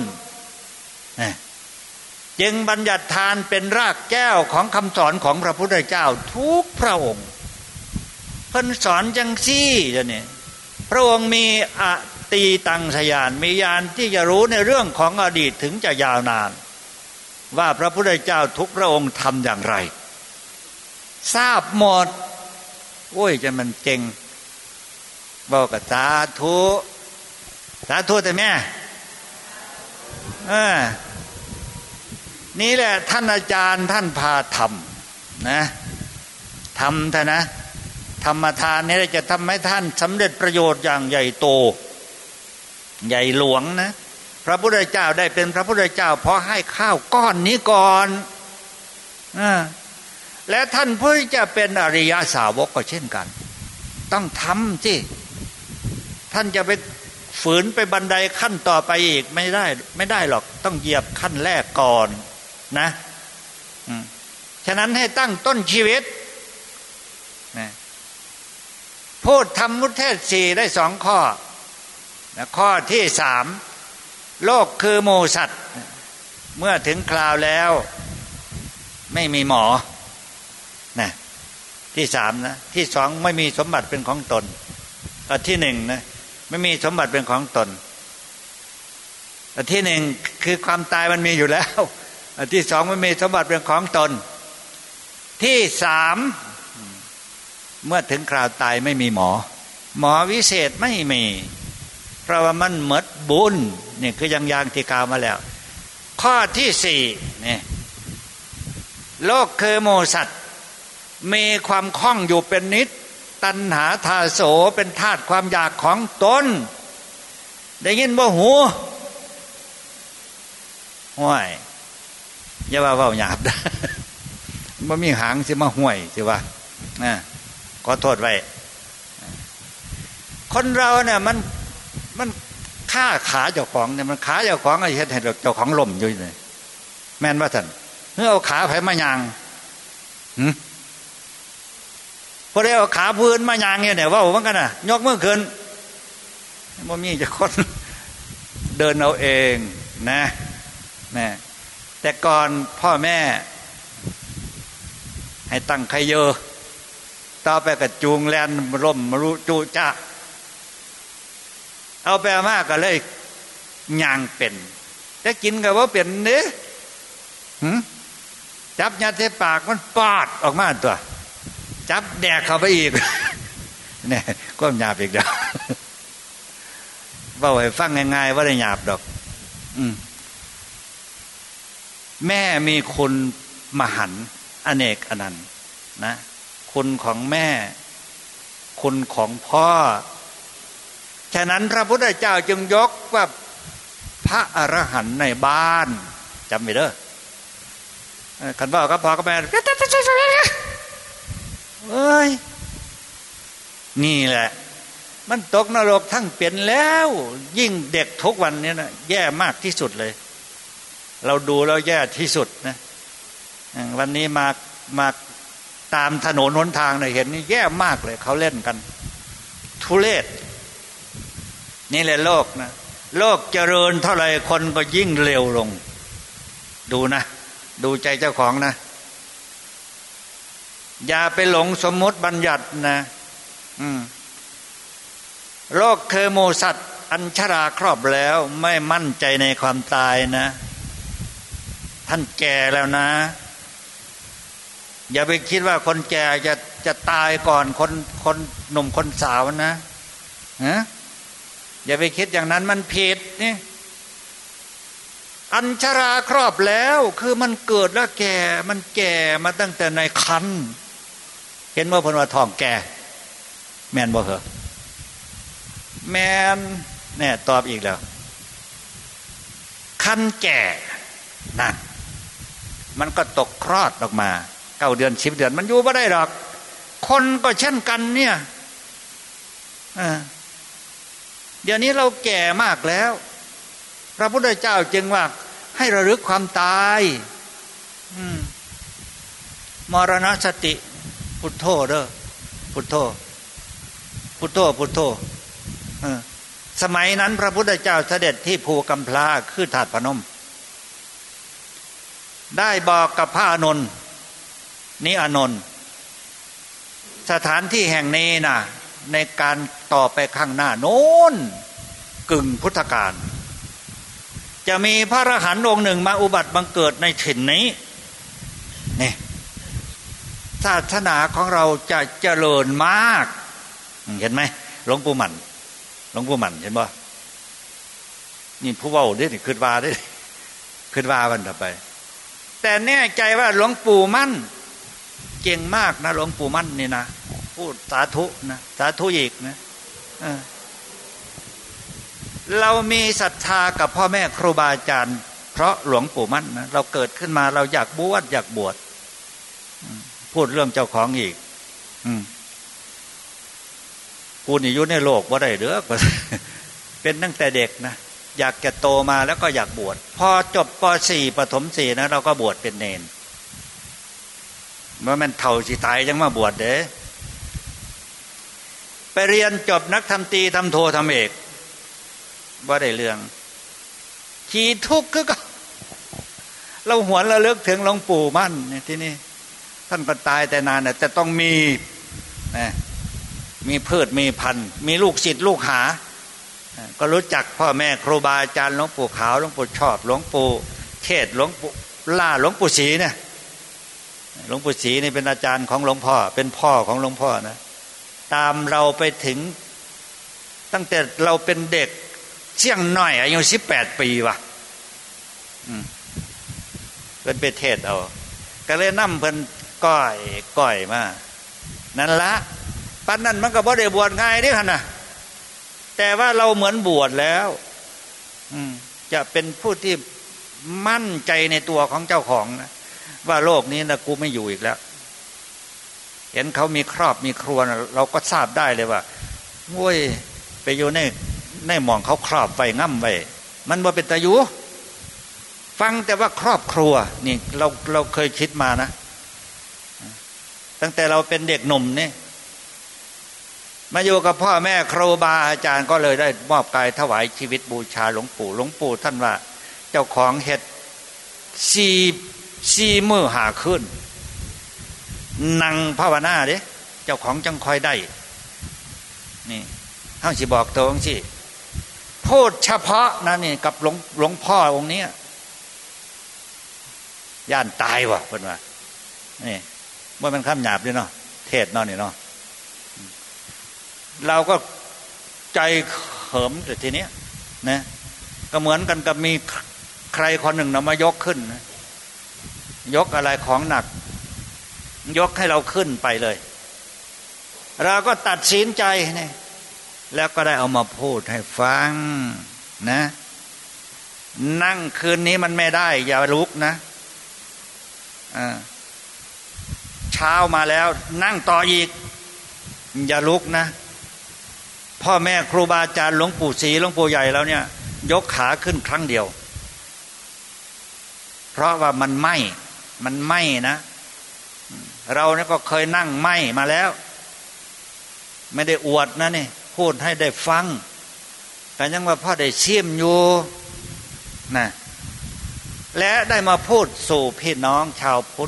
จึงบัญญัติทานเป็นรากแก้วของคำสอนของพระพุทธเจ้าทุกพระองค์เพิ่นสอนจังซี่เนี่ยพระองค์มีอตีตังสยานมีญาณที่จะรู้ในเรื่องของอดีตถึงจะยาวนานว่าพระพุทธเจ้าทุกพระองค์ทำอย่างไรทราบหมดโอ้ยจะมันเจ๋งบอกกับสาธุสาธุแต่แม่นี่แหละท่านอาจารย์ท่านพาทำนะทำเถอะนะธรรมทานนี่จะทำให้ท่านสำเร็จประโยชน์อย่างใหญ่โตใหญ่หลวงนะพระพุทธเจ้าได้เป็นพระพุทธเจ้าเพราะให้ข้าวก้อนนี้ก่อนและท่านผู้จะเป็นอริยสาวกก็เช่นกันต้องทำสิท่านจะไปฝืนไปบันไดขั้นต่อไปอีกไม่ได้หรอกต้องเหยียบขั้นแรกก่อนนะฉะนั้นให้ตั้งต้นชีวิตนะพูดธรรมมุทเทศ4ได้2ข้อนะข้อที่3โลกคือหมู่สัตว์เมื่อถึงคราวแล้วไม่มีหมอนะที่3นะที่2ไม่มีสมบัติเป็นของตนที่1นะไม่มีสมบัติเป็นของตนที่1คือความตายมันมีอยู่แล้วที่2ไม่มีสมบัติเป็นของตนที่3เมื่อถึงคราวตายไม่มีหมอวิเศษไม่มีเพราะว่ามันหมดบุญนี่คืออย่างที่กล่าวมาแล้วข้อที่4นี่โลกคือหมู่สัตว์มีความคล่องอยู่เป็นนิจตัณหาทาโสเป็นธาตุความอยากของตนได้ยินบ่หูห้วยอย่าว่าเว้าหยาบนะบ่มีหางสิมาห้วยสิว่าขอโทษไว้คนเราเนี่ยมันฆ่าขาเจ้าของเนี่ยมันขาเจ้าของไอ้เฮ็ดให้เจ้าของล่มอยู่นี่แม่นว่าท่านเมื่อเอาขาไผมายางพอได้เอาขาพื้นมายางเนี่ยเว้าว่ากันน่ะยกมือขึ้นบ่มีจะคนเดินเอาเองนะแต่ก่อนพ่อแม่ให้ตั้งใครเยอะต่อไปก็จูงแลนร่มมารู้จูจ้าเอาไปมากก็เลยย่างเป็นแต่กินก็ว่าเป็นเด้จับยัดใส่ปากมันปาดออกมาตัวจับแดกเข้าไปอีกเนี่ยก็หยาบอีกแล้วเว้าให้ฟังง่ายๆว่าได้หยาบดอกแม่มีคุณมหันต์อเนกอนันต์นะคุณของแม่คุณของพ่อฉะนั้นพระพุทธเจ้าจึงยกว่าพระอรหันต์ในบ้านจำไว้เด้อคันว่ากับพ่อกับแม่เอ้ยนี่แหละมันตกนรกทั้งเป็นแล้วยิ่งเด็กทุกวันนี้นะแย่มากที่สุดเลยเราดูแล้วแย่ที่สุดนะวันนี้มาตามถนนหนทางเนี่ยเห็นนี่แย่มากเลยเขาเล่นกันทุเรศนี่แหละโลกนะโลกเจริญเท่าไหร่คนก็ยิ่งเร็วลงดูนะดูใจเจ้าของนะอย่าไปหลงสมมติบัญญัตินะโลกคือหมู่สัตว์อันชราครอบแล้วไม่มั่นใจในความตายนะท่านแก่แล้วนะอย่าไปคิดว่าคนแก่จะตายก่อนคนหนุ่มคนสาวนะอย่าไปคิดอย่างนั้นมันผิดนี่อัญชราครอบแล้วคือมันเกิดแล้วแก่มันแก่มาตั้งแต่ในครรภ์เห็นว่าเพิ่นว่าท้องแก่แม่นบ่เหรอแม่นแน่ตอบอีกแล้วครรภ์แก่นั่นมันก็ตกคลอดออกมา9 เดือน10 เดือนมันอยู่ไม่ได้หรอกคนก็เช่นกันเนี่ยเดี๋ยวนี้เราแก่มากแล้วพระพุทธเจ้าจึงว่าให้ระลึกความตายมรณสติพุทโธเด้อพุทโธพุทโธพุทโธสมัยนั้นพระพุทธเจ้าเสด็จที่ภูกำพร้าคือถาดพนมได้บอกกับพระอานนท์นี่อานนท์สถานที่แห่งนี้นะในการต่อไปข้างหน้าโน้นกึ่งพุทธกาลจะมีพระอรหันต์องค์หนึ่งมาอุบัติบังเกิดในถิ่นนี้นี่ศาสนาของเราจะเจริญมากเห็นไหมหลวงปู่หมันเห็นบ่นี่ผู้เว้าเด้นี่คิดว่าวันต่อไปแต่แน่ใจว่าหลวงปู่มั่นเก่งมากนะหลวงปู่มั่นนี่นะพูดสาธุนะสาธุอีกนะเรามีศรัทธากับพ่อแม่ครูบาอาจารย์เพราะหลวงปู่มั่นนะเราเกิดขึ้นมาเราอยากบวชพูดเรื่องเจ้าของอีกกูนี่อยู่ในโลกว่าได้เด้อเป็นตั้งแต่เด็กนะอยากจะโตมาแล้วก็อยากบวชพอจบป .4 ประถม 4นะเราก็บวชเป็นเณรเมื่อมันเฒ่าสิตายยังมาบวชเด้ไปเรียนจบนักทำตรีทำโททำเอกว่าได้เรื่องขี้ทุกข์ก็เราหวนระลึกถึงหลวงปู่มั่นที่นี่ท่านก็ตายแต่นานนะแต่ต้องมีนะมีพืชมีพันธุ์มีลูกศิษย์ลูกหาก็รู้จักพ่อแม่ครูบาอาจารย์หลวงปู่ขาวหลวงปู่ชอบหลวงปู่เทศหลวงปู่ล่าหลวงปู่ศรีเนี่ยหลวงปู่ศรีนี่เป็นอาจารย์ของหลวงพ่อเป็นพ่อของหลวงพ่อนะตามเราไปถึงตั้งแต่เราเป็นเด็กเชี่ยงหน่อยอายุ18 ปีว่ะเป็นไปเทศเอาก็เลยนำเพิ่นก้อยมานั่นละปันนั้นมันก็บ่ได้บวชง่ายเด้คั่นน่ะแต่ว่าเราเหมือนบวชแล้วจะเป็นผู้ที่มั่นใจในตัวของเจ้าของนะว่าโลกนี้นะกูไม่อยู่อีกแล้วเห็นเขามีครอบมีครัวนะเราก็ทราบได้เลยว่าโว้ยไปอยู่ในหม่องเขาครอบไว้ง่ำไว้มันบ่เป็นตาอยู่ฟังแต่ว่าครอบครัวนี่เราเคยคิดมานะตั้งแต่เราเป็นเด็กหนุ่มนี่มาอยู่กับพ่อแม่ครูบาอาจารย์ก็เลยได้มอบกายถวายชีวิตบูชาหลวงปู่ท่านว่าเจ้าของเฮ็ด4 มื้อ5 คืนนั่งภาวนาเด้เจ้าของจังคอยได้นี่เฮาสิบอกตัวจังซี่พูดเฉพาะนะนี่กับหลวงพ่อองค์นี้ย่านตายว่ะเพิ่นว่านี่บ่แม่นคำหยาบเด้เนาะเทศเนาะนี่เนาะเราก็ใจเหิมแต่ทีเนี้ยนะก็เหมือนกันกับมีใครคนหนึ่งนำมายกขึ้นนะยกอะไรของหนักยกให้เราขึ้นไปเลยเราก็ตัดสินใจนี่แล้วก็ได้เอามาพูดให้ฟังนะนั่งคืนนี้มันไม่ได้อย่าลุกนะเช้ามาแล้วนั่งต่ออีกอย่าลุกนะพ่อแม่ครูบาอาจารย์หลวงปู่ศรีหลวงปู่ใหญ่แล้วเนี่ยยกขาขึ้นครั้งเดียวเพราะว่ามันไหม้นะเราเนี่ยก็เคยนั่งไหม้มาแล้วไม่ได้อวดนะนี่พูดให้ได้ฟังแต่ยังว่าพ่อได้เชี่ยมอยู่นะและได้มาพูดสู่พี่น้องชาวพุทธ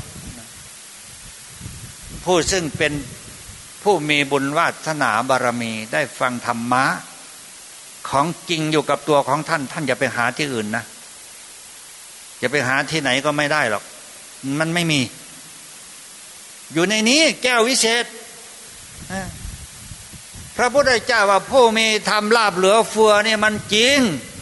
ผู้ซึ่งเป็นผู้มีบุญวาสนาบารมีได้ฟังธรรมะของจริงอยู่กับตัวของท่านอย่าไปหาที่อื่นนะอย่าไปหาที่ไหนก็ไม่ได้หรอกมันไม่มีอยู่ในนี้แก้ววิเศษพระพุทธเจ้าว่าผู้มีธรรมลาภเหลือเฟือเนี่ยมันจริง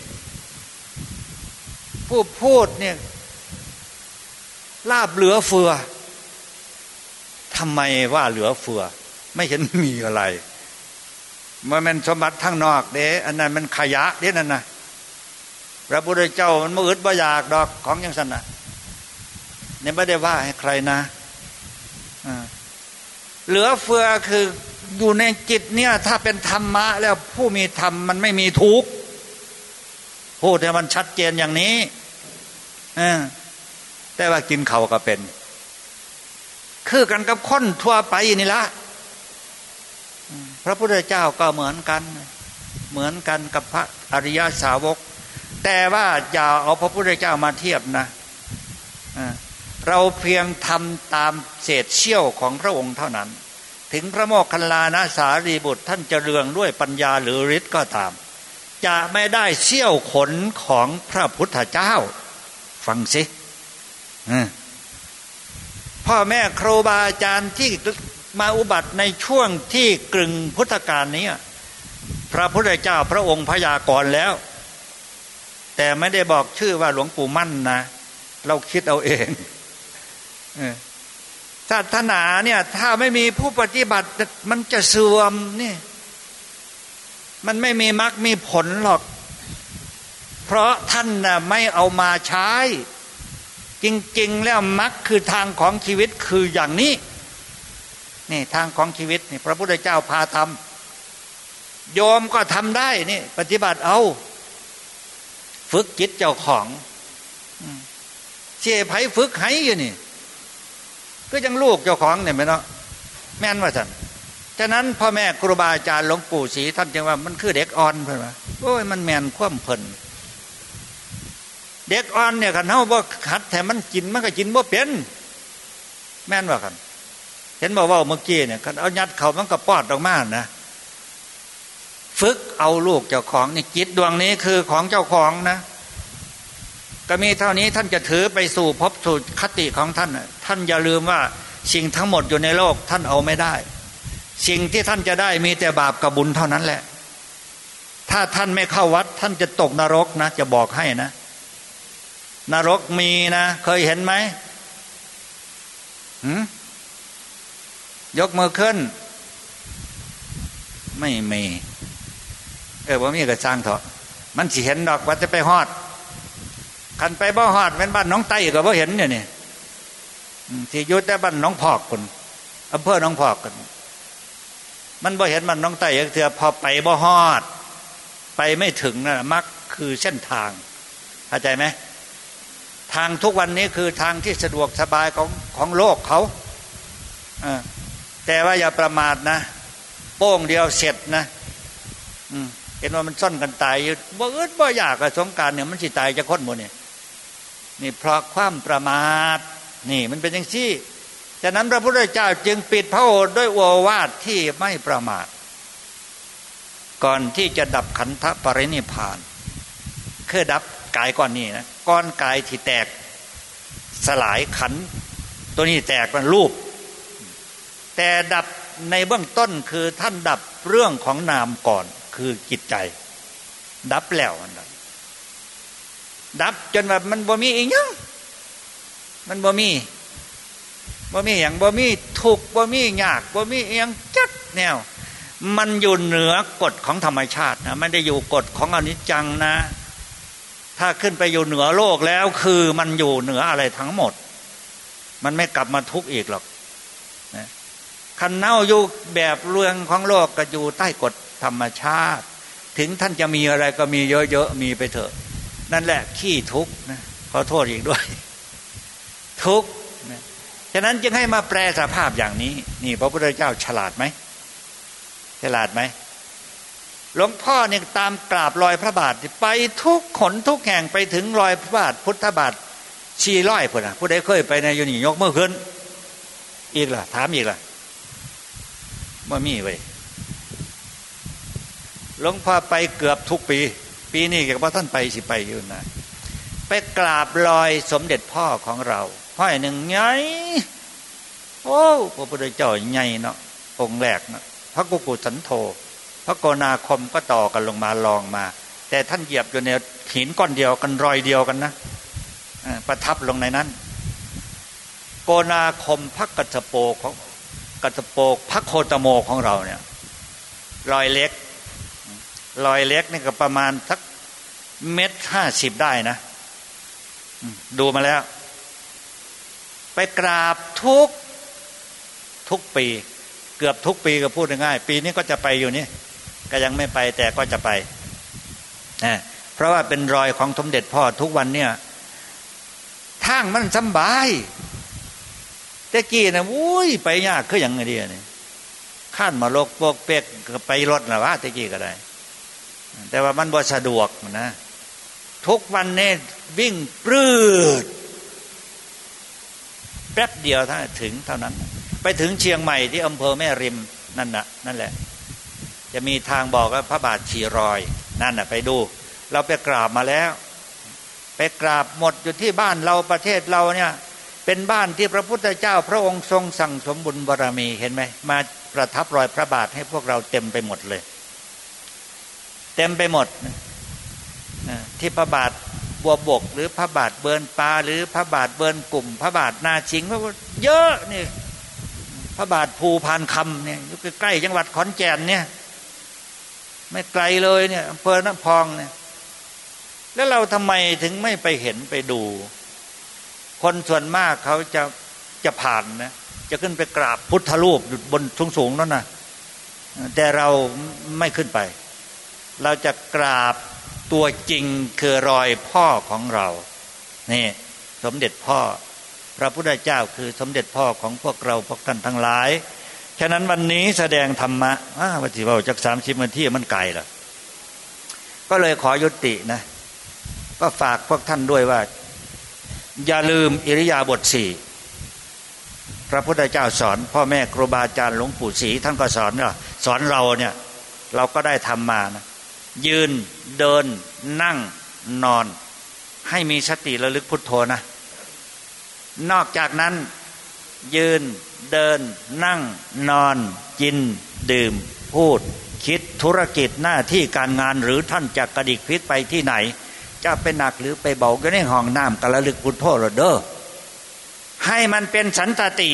ผู้พูดเนี่ยลาภเหลือเฟือทำไมว่าเหลือเฟือไม่เห็นมีอะไรมันสมบัติทั้งนอกเด้อันนั้นมันขยะเด้นั่นนะพระพุทธเจ้ามันบ่อึดบ่อยากดอกของอย่างนั้นน่ะเนี่ยไม่ได้ว่าให้ใครนะเหลือเฟือคืออยู่ในจิตเนี่ยถ้าเป็นธรรมะแล้วผู้มีธรรมมันไม่มีทุกข์พูดให้มันชัดเจนอย่างนี้แต่ว่ากินเขาก็เป็นคือกันกับคนทั่วไปนี่ละพระพุทธเจ้าก็เหมือนกันกับพระอริยสาวกแต่ว่าอย่าเอาพระพุทธเจ้ามาเทียบนะเราเพียงทำตามเศษเสี้ยวของพระองค์เท่านั้นถึงพระโมคคัลลานะสารีบุตรท่านจะเรืองด้วยปัญญาหรือฤทธิ์ก็ตามจะไม่ได้เสี้ยวขนของพระพุทธเจ้าฟังสิพ่อแม่ครูบาอาจารย์ที่มาอุบัติในช่วงที่กึ่งพุทธกาลนี้พระพุทธเจ้าพระองค์พยากรณ์แล้วแต่ไม่ได้บอกชื่อว่าหลวงปู่มั่นนะเราคิดเอาเองศาสนาเนี่ยถ้าไม่มีผู้ปฏิบัติมันจะเสื่อมนี่มันไม่มีมรรคมีผลหรอกเพราะท่านน่ะไม่เอามาใช้จริงๆแล้วมรรคคือทางของชีวิตคืออย่างนี้นี่ทางของชีวิตนี่พระพุทธเจ้าพาทำโยมก็ทำได้นี่ปฏิบัติเอาฝึกจิตเจ้าของเชี่ยไผฝึกให้อยู่นี่ก็ยังลูกเจ้าของเนี่ยไหมเนาะแม่นว่าท่านฉะนั้นพ่อแม่ครูบาอาจารย์หลวงปู่ศรีท่านจึงว่ามันคือเด็กอ่อนเพิ่นว่าโอ้ยมันแม่นคว่ำเพิ่นเด็กอ่อนเนี่ยคันเฮาบ่หัดแต่มันกินมันก็กินบ่เป็นแม่นว่าคั่นเห็นบ่เว้าเมื่อกี้เนี่ยคันเอายัดเข้ามันก็ปอดออกมานะฝึกเอาลูกเจ้าของนี่จิตดวงนี้คือของเจ้าของนะก็มีเท่านี้ท่านจะถือไปสู่ภพสู่คติของท่านท่านอย่าลืมว่าสิ่งทั้งหมดอยู่ในโลกท่านเอาไม่ได้สิ่งที่ท่านจะได้มีแต่บาปกับบุญเท่านั้นแหละถ้าท่านไม่เข้าวัดท่านจะตกนรกนะจะบอกให้นะนรกมีนะเคยเห็นไหมยกมือขึ้นไม่มีว่ามีกระช่างเถอะมันสิเห็นดอกว่าจะไปฮอดคันไปบ่ฮอดเป็นบ้านน้องไต้ก็บ่เห็นเนี่ยนี่ที่อยู่แต่บ้านน้องพอกคนอำเภอน้องพอกกันมันบ่เห็นบ้านน้องไต้เถื่อพอไปบ่ฮอดไปไม่ถึงนะมักคือเส้นทางเข้าใจไหมทางทุกวันนี้คือทางที่สะดวกสบายของโลกเขาแต่ว่าอย่าประมาทนะโป้งเดียวเสร็จนะเห็นว่ามันซ่อนกันตายอยู่บ่อึดบ่อยากกับสงกรานต์เนี่ยมันสิตายจะคนหมดนี่เพราะความประมาทนี่มันเป็นอย่างนี้ฉะนั้นพระพุทธเจ้าจึงปิดพระโอษฐ์ด้วยโอวาทที่ไม่ประมาทก่อนที่จะดับขันธปรินิพพานคือดับกายก้อนนี้นะก้อนกายที่แตกสลายขันตัวนี้แตกเป็นรูปแต่ดับในเบื้องต้นคือท่านดับเรื่องของนามก่อนคือจิตใจดับแล้วดับจนแบบมันบ่มีอีกยังมันบ่มีอย่างบ่มีทุกข์บ่มียากบ่มีอย่างจัดแนวมันอยู่เหนือกฎของธรรมชาตินะไม่ได้อยู่กฎของอนิจจังนะถ้าขึ้นไปอยู่เหนือโลกแล้วคือมันอยู่เหนืออะไรทั้งหมดมันไม่กลับมาทุกข์อีกหรอกนะคันเน่าอยู่แบบเรื่องของโลกก็อยู่ใต้กฎธรรมชาติถึงท่านจะมีอะไรก็มีเยอะๆมีไปเถอะนั่นแหละขี้ทุกข์นะขอโทษอีกด้วยทุกข์นะฉะนั้นจึงให้มาแปลสภาพอย่างนี้นี่พระพุทธเจ้าฉลาดไหมหลวงพ่อเนี่ยตามกราบรอยพระบาทไปทุกขนทุกแห่งไปถึงรอยพระบาทพุทธบาท400พุ่นน่ะผู้ใดเคยไปในอยู่นี่ยกมือขึ้นอีกล่ะถามอีกล่ะบ่มีเว้ยหลวงพ่อไปเกือบทุกปีนี้แกว่าท่านไปสิไปอยู่นะไปกราบรอยสมเด็จพ่อของเราพ่อหนึ่งใหญ่โอ้พระพุทธเจ้าใหญ่เนาะองค์แรกเนาะพระกุกุสันโธพระโกนาคมก็ต่อกันลงมาลองมาแต่ท่านเหยียบอยู่ในหินก้อนเดียวกันรอยเดียวกันนะประทับลงในนั้นโกนาคมพระกัสโปของกัสโปพระโคตโมของเราเนี่ยรอยเล็กนี่ก็ประมาณสัก 1.50 ได้นะดูมาแล้วไปกราบทุกปีเกือบทุกปีก็พูดง่ายๆปีนี้ก็จะไปอยู่นี่ก็ยังไม่ไปแต่ก็จะไปเพราะว่าเป็นรอยของสมเด็จพ่อทุกวันเนี่ยทางมันสบายแต่กี้นะอุ้ยไปยากคืออย่างไงดีนี่ข้านมาโลกโปกเป๊กไปรถนะว่าแต่กี้ก็ได้แต่ว่ามันบ่สะดวกนะทุกวันนี้วิ่งปลื้ดแป๊บเดียวถ้าถึงเท่านั้นไปถึงเชียงใหม่ที่อำเภอแม่ริมนั่นแหละจะมีทางบอกว่าพระบาทชีรอยนั่นน่ะไปดูเราไปกราบมาแล้วไปกราบหมดอยู่ที่บ้านเราประเทศเราเนี่ยเป็นบ้านที่พระพุทธเจ้าพระองค์ทรงสั่งสมบุญบารมีเห็นไหมมาประทับรอยพระบาทให้พวกเราเต็มไปหมดเลยเต็มไปหมดที่พระบาทบัวบกหรือพระบาทเบิร์นปลาหรือพระบาทเบิร์นกลุ่มพระบาทนาชิงก็เยอะนี่พระบาทภูพานคำเนี่ยอยู่ใกล้ๆจังหวัดขอนแก่นเนี่ยไม่ไกลเลยเนี่ยอำเภอน้ำพองเนี่ยแล้วเราทำไมถึงไม่ไปเห็นไปดูคนส่วนมากเขาจะผ่านนะจะขึ้นไปกราบพุทธรูปบนสูงๆนั่นนะแต่เราไม่ขึ้นไปเราจะกราบตัวจริงคือรอยพ่อของเรานี่สมเด็จพ่อพระพุทธเจ้าคือสมเด็จพ่อของพวกเราพวกท่านทั้งหลายฉะนั้นวันนี้แสดงธรรมะวันที่เราจาก30 นาทีมันไกลแล้วก็เลยขอยุตินะก็ฝากพวกท่านด้วยว่าอย่าลืมอิริยาบถ4พระพุทธเจ้าสอนพ่อแม่ครูบาอาจารย์หลวงปู่ศรีท่านก็สอนเราเนี่ยเราก็ได้ทำมานะยืนเดินนั่งนอนให้มีสติระลึกพุทโธนะนอกจากนั้นยืนเดินนั่งนอนกินดื่มพูดคิดธุรกิจหน้าที่การงานหรือท่านจะกระดิกพลิกไปที่ไหนจะเป็นหนักหรือไปเบาก็ในห้องน้ำกระลึกพุทโธเด้อให้มันเป็นสันตติ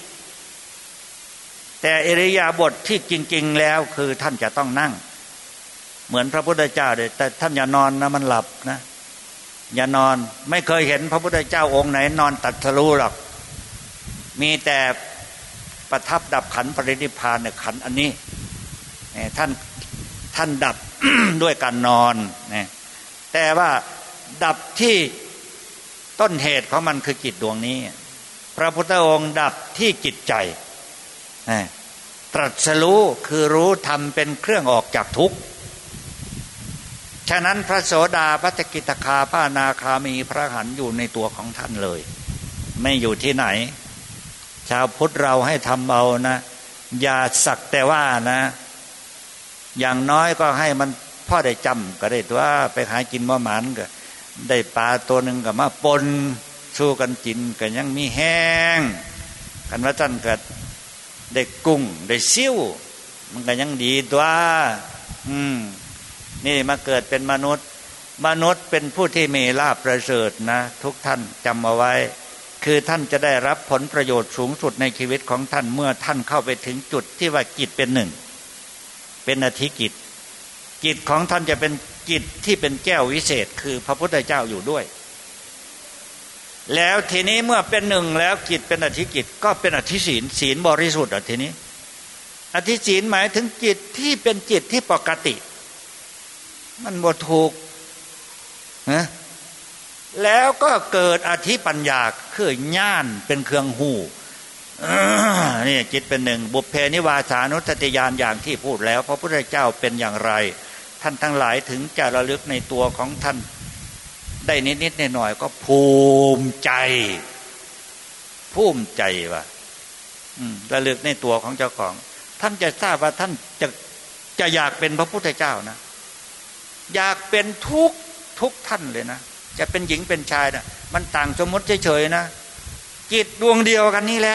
แต่อิริยาบถที่จริงๆแล้วคือท่านจะต้องนั่งเหมือนพระพุทธเจ้าเลยแต่ท่านอย่านอนนะมันหลับนะอย่านอนไม่เคยเห็นพระพุทธเจ้าองค์ไหนนอนตรัสรู้หรอกมีแต่ประทับดับขันธ์ปรินิพพานเนี่ยขันธ์อันนี้ท่านดับ ด้วยการนอนเนี่ยแต่ว่าดับที่ต้นเหตุของมันคือจิตดวงนี้พระพุทธองค์ดับที่จิตใจตรัสรู้คือรู้ธรรมเป็นเครื่องออกจากทุกข์ฉะนั้นพระโสดาพระสกิทาคาพระอนาคามีพระอรหันต์อยู่ในตัวของท่านเลยไม่อยู่ที่ไหนชาวพุทธเราให้ทำเอานะอย่าสักแต่ว่านะอย่างน้อยก็ให้มันพ่อได้จำก็ได้ตัวไปหากินมะหมานก็ได้ปลาตัวหนึ่งก็มาปนสู้กันกินก็ยังมีแห้งกันว่าท่านก็ได้กุ้งได้ซิ่วมันก็ยังดีตัวนี่มาเกิดเป็นมนุษย์เป็นผู้ที่มีลาภประเสริฐนะทุกท่านจำเอาไว้คือท่านจะได้รับผลประโยชน์สูงสุดในชีวิตของท่านเมื่อท่านเข้าไปถึงจุดที่ว่าจิตเป็นหนึ่งเป็นอธิกิจจิตของท่านจะเป็นจิตที่เป็นแก้ววิเศษคือพระพุทธเจ้าอยู่ด้วยแล้วทีนี้เมื่อเป็นหนึ่งแล้วจิตเป็นอธิกิจก็เป็นอธิศีลศีลบริสุทธิ์ทีนี้อธิศีลหมายถึงจิตที่เป็นจิตที่ปกติมันบ่ถูกนะแล้วก็เกิดอธิปัญญาคือญาณเป็นเครื่องหูนี่จิตเป็นหนึ่งบุพเพนิวาสานุสติญาณอย่างที่พูดแล้วพระพุทธเจ้าเป็นอย่างไรท่านทั้งหลายถึงจะระลึกในตัวของท่านได้นิดๆหน่อยๆก็ภูมิใจว่าระลึกในตัวของเจ้าของท่านจะทราบว่าท่านจะอยากเป็นพระพุทธเจ้านะอยากเป็นทุกท่านเลยนะจะเป็นหญิงเป็นชายนะมันต่างสมมติเฉยๆนะจิตดวงเดียวกันนี่แหละ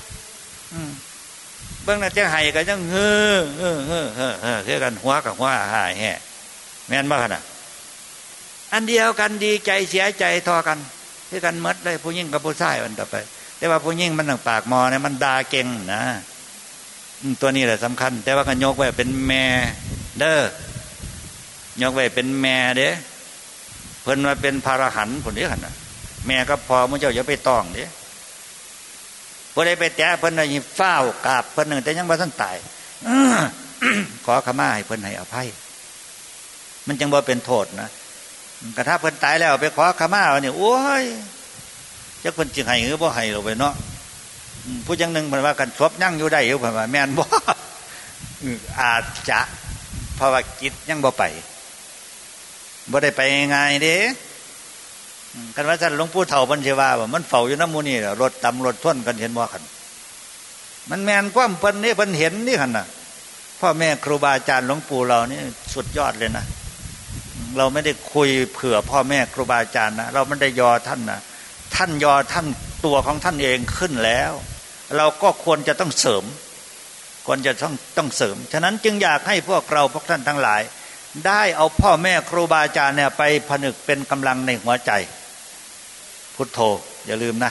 เบื้องนั้นจะให้กันยังเคือกันหัวกับหัวหายแห่แม่นบ้าขนาดอันเดียวกันดีใจเสียใจทอกันคือกันมดเลยผู้หญิงกับผู้ชายมันต่อไปแต่ว่าผู้หญิงมันต่างปากมอเนี่ยมันด่าเก่งนะตัวนี้แหละสำคัญแต่ว่ากันยกไว้เป็นแม่เด้อยกไว้เป็นแม่เด้พิ่นมาเป็นพระอรหันต์ผลนี้หั่นน่ะแม่ก็พอมื้อเจ้าอย่าไปต้องเด้บ่ได้ไปแตะเพิ่นน่ะฟ้าวกราบเพิ่นนึงแต่ยังบ่ทันตายขอขมาให้เพิ่นให้อภัยมันจังบ่เป็นโทษนะกระถ้าเพิ่นตายแล้วไปขอขมาเนี่ยโอ้ยจักเพิ่นสิให้หรือบ่ให้เราไปเนาะผู้จังนึงเพิ่นว่ากันศพยังอยู่ได้อยู่เพิ่นว่าแม่นบ่อาจจะเพราะว่าจิตยังบ่ไปบ่ได้ไปง่ายเด้กันว่าท่านหลวงปู่เฒ่าเพิ่นสิว่ามันเฝ้าอยู่นำหมู่นี่รถตำรถท่วนกันเห็นบ่คั่นมันแม่นความเพิ่นนี่เพิ่นเห็นนี่คั่นน่ะพ่อแม่ครูบาอาจารย์หลวงปู่เรานี่สุดยอดเลยนะเราไม่ได้คุยเผื่อพ่อแม่ครูบาอาจารย์นะเราไม่ได้ยอท่านนะท่านยอท่านตัวของท่านเองขึ้นแล้วเราก็ควรจะต้องเสริมควรจะต้องเสริมฉะนั้นจึงอยากให้พวกเราพวกท่านทั้งหลายได้เอาพ่อแม่ครูบาอาจารย์เนี่ยไปผนึกเป็นกำลังในหัวใจพุทโธอย่าลืมนะ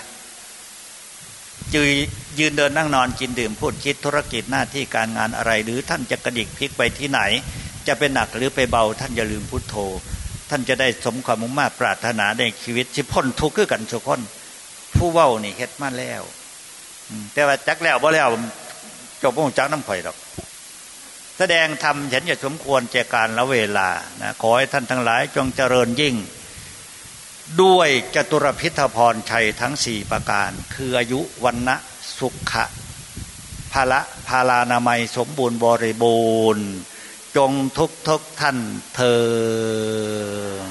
ยืนเดินนั่งนอนกินดื่มพูดคิดธุรกิจหน้าที่การงานอะไรหรือท่านจะกระดิกพลิกไปที่ไหนจะเป็นหนักหรือไปเบาท่านอย่าลืมพุทโธท่านจะได้สมความมุ่งมั่นปรารถนาในชีวิตที่พ้นทุกข์คือกันทุกคนผู้เว้านี่เฮ็ดมาแล้วแต่ว่าจักแล้วบ่แล้วจบบ่จักน้ำข่อยดอกแสดงธรรมฉันจะสมควรแก่การละเวลานะขอให้ท่านทั้งหลายจงเจริญยิ่งด้วยจตุรพิธพรชัยทั้ง4ประการคืออายุวันนะสุขะพละพาลานามัยสมบูรณ์บริบูรณ์จงทุกท่านเถิด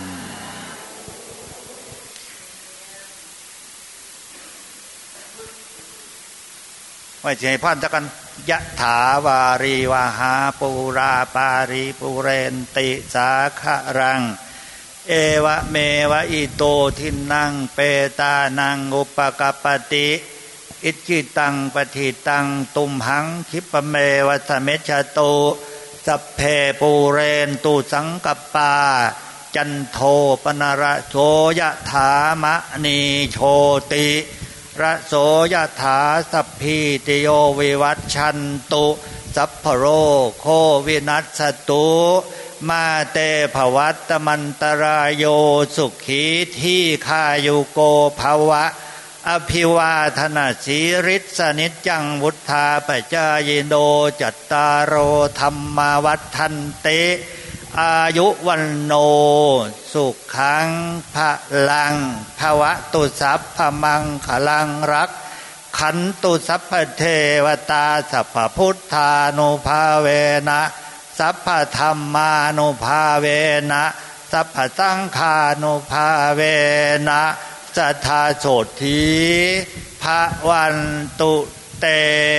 ไว้ใจพ่านตะกันยะถาวารีวาหาปูราปาริปุเรนติสาคะรังเอวะเมวะอิโตทินังเปตานังอุปกัปปติอิจิตังปฏิตังตุมหังคิปเมวัสเมชโตสัพเพปูเรนตุสังกปาจันโทปนระโสยถามะนีโชติระโสยถาสัพพิติโยวิวัชชันตุสัพพโรโควินัสสตุมาเตภวัตมันตรายโยสุขีที่คายุโกภวะอภิวาทนาสีริสนิจจังวุธาปจายโนจัตตารโอธรรมาวัฏันเตอายุวันโนสุขังพลังภวะตุสัพพมังคลังรักขันตุสัพพเทวตาสัพพพุทธานุภาเวนะสัพพธรรมานุภาเวนะสัพพสังฆานุภาเวนะสัทธาโสธีภวันตุเต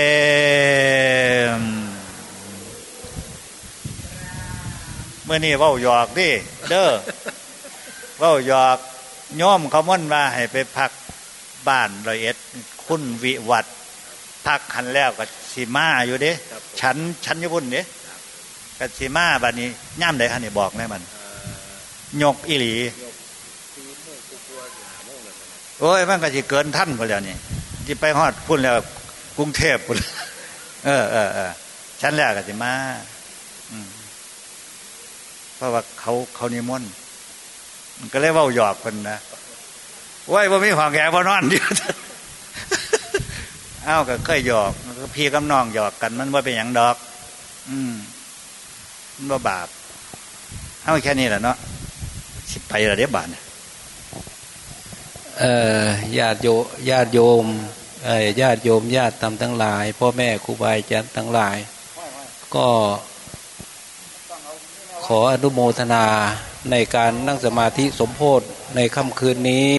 เมื่อนี้เว้าหยอกดิเด้อเว้าหยอกโยมเขาม่นมาให้ไปพักบ้าน101คุณวิวัฒน์พักคันแล้วก็สิมาอยู่เด้ฉันอยู่พุ่นเด้ก็สิมาบัดนี้ย่ำใดคั่นนี่บอกแน่มันยกอีหลีโอ้ยมันก็สิเกินท่านพุ่นแล้วนี่สิไปฮอดพุ่นแล้วกรุงเทพพุ่นฉันแล้วก็สิมาเพราะว่าเขานิมนต์มันก็เลยเว้าหยอกเพิ่นนะโอ้ยบ่มีห้องแอร์บ่นอนอยู่เอ้าก็เคยหยอกพี่กับน้องหยอกกันมันบ่เป็นหยังดอกมันบ่บาปเอ้าแค่นี้แหละเนาะสิไปละเด้บาดญาติโยมญาติญาติธรรมทั้งหลายพ่อแม่ครูบาอาจารย์ทั้งหลายก็ขออนุโมทนาในการนั่งสมาธิสมโภชในค่ำคืนนี้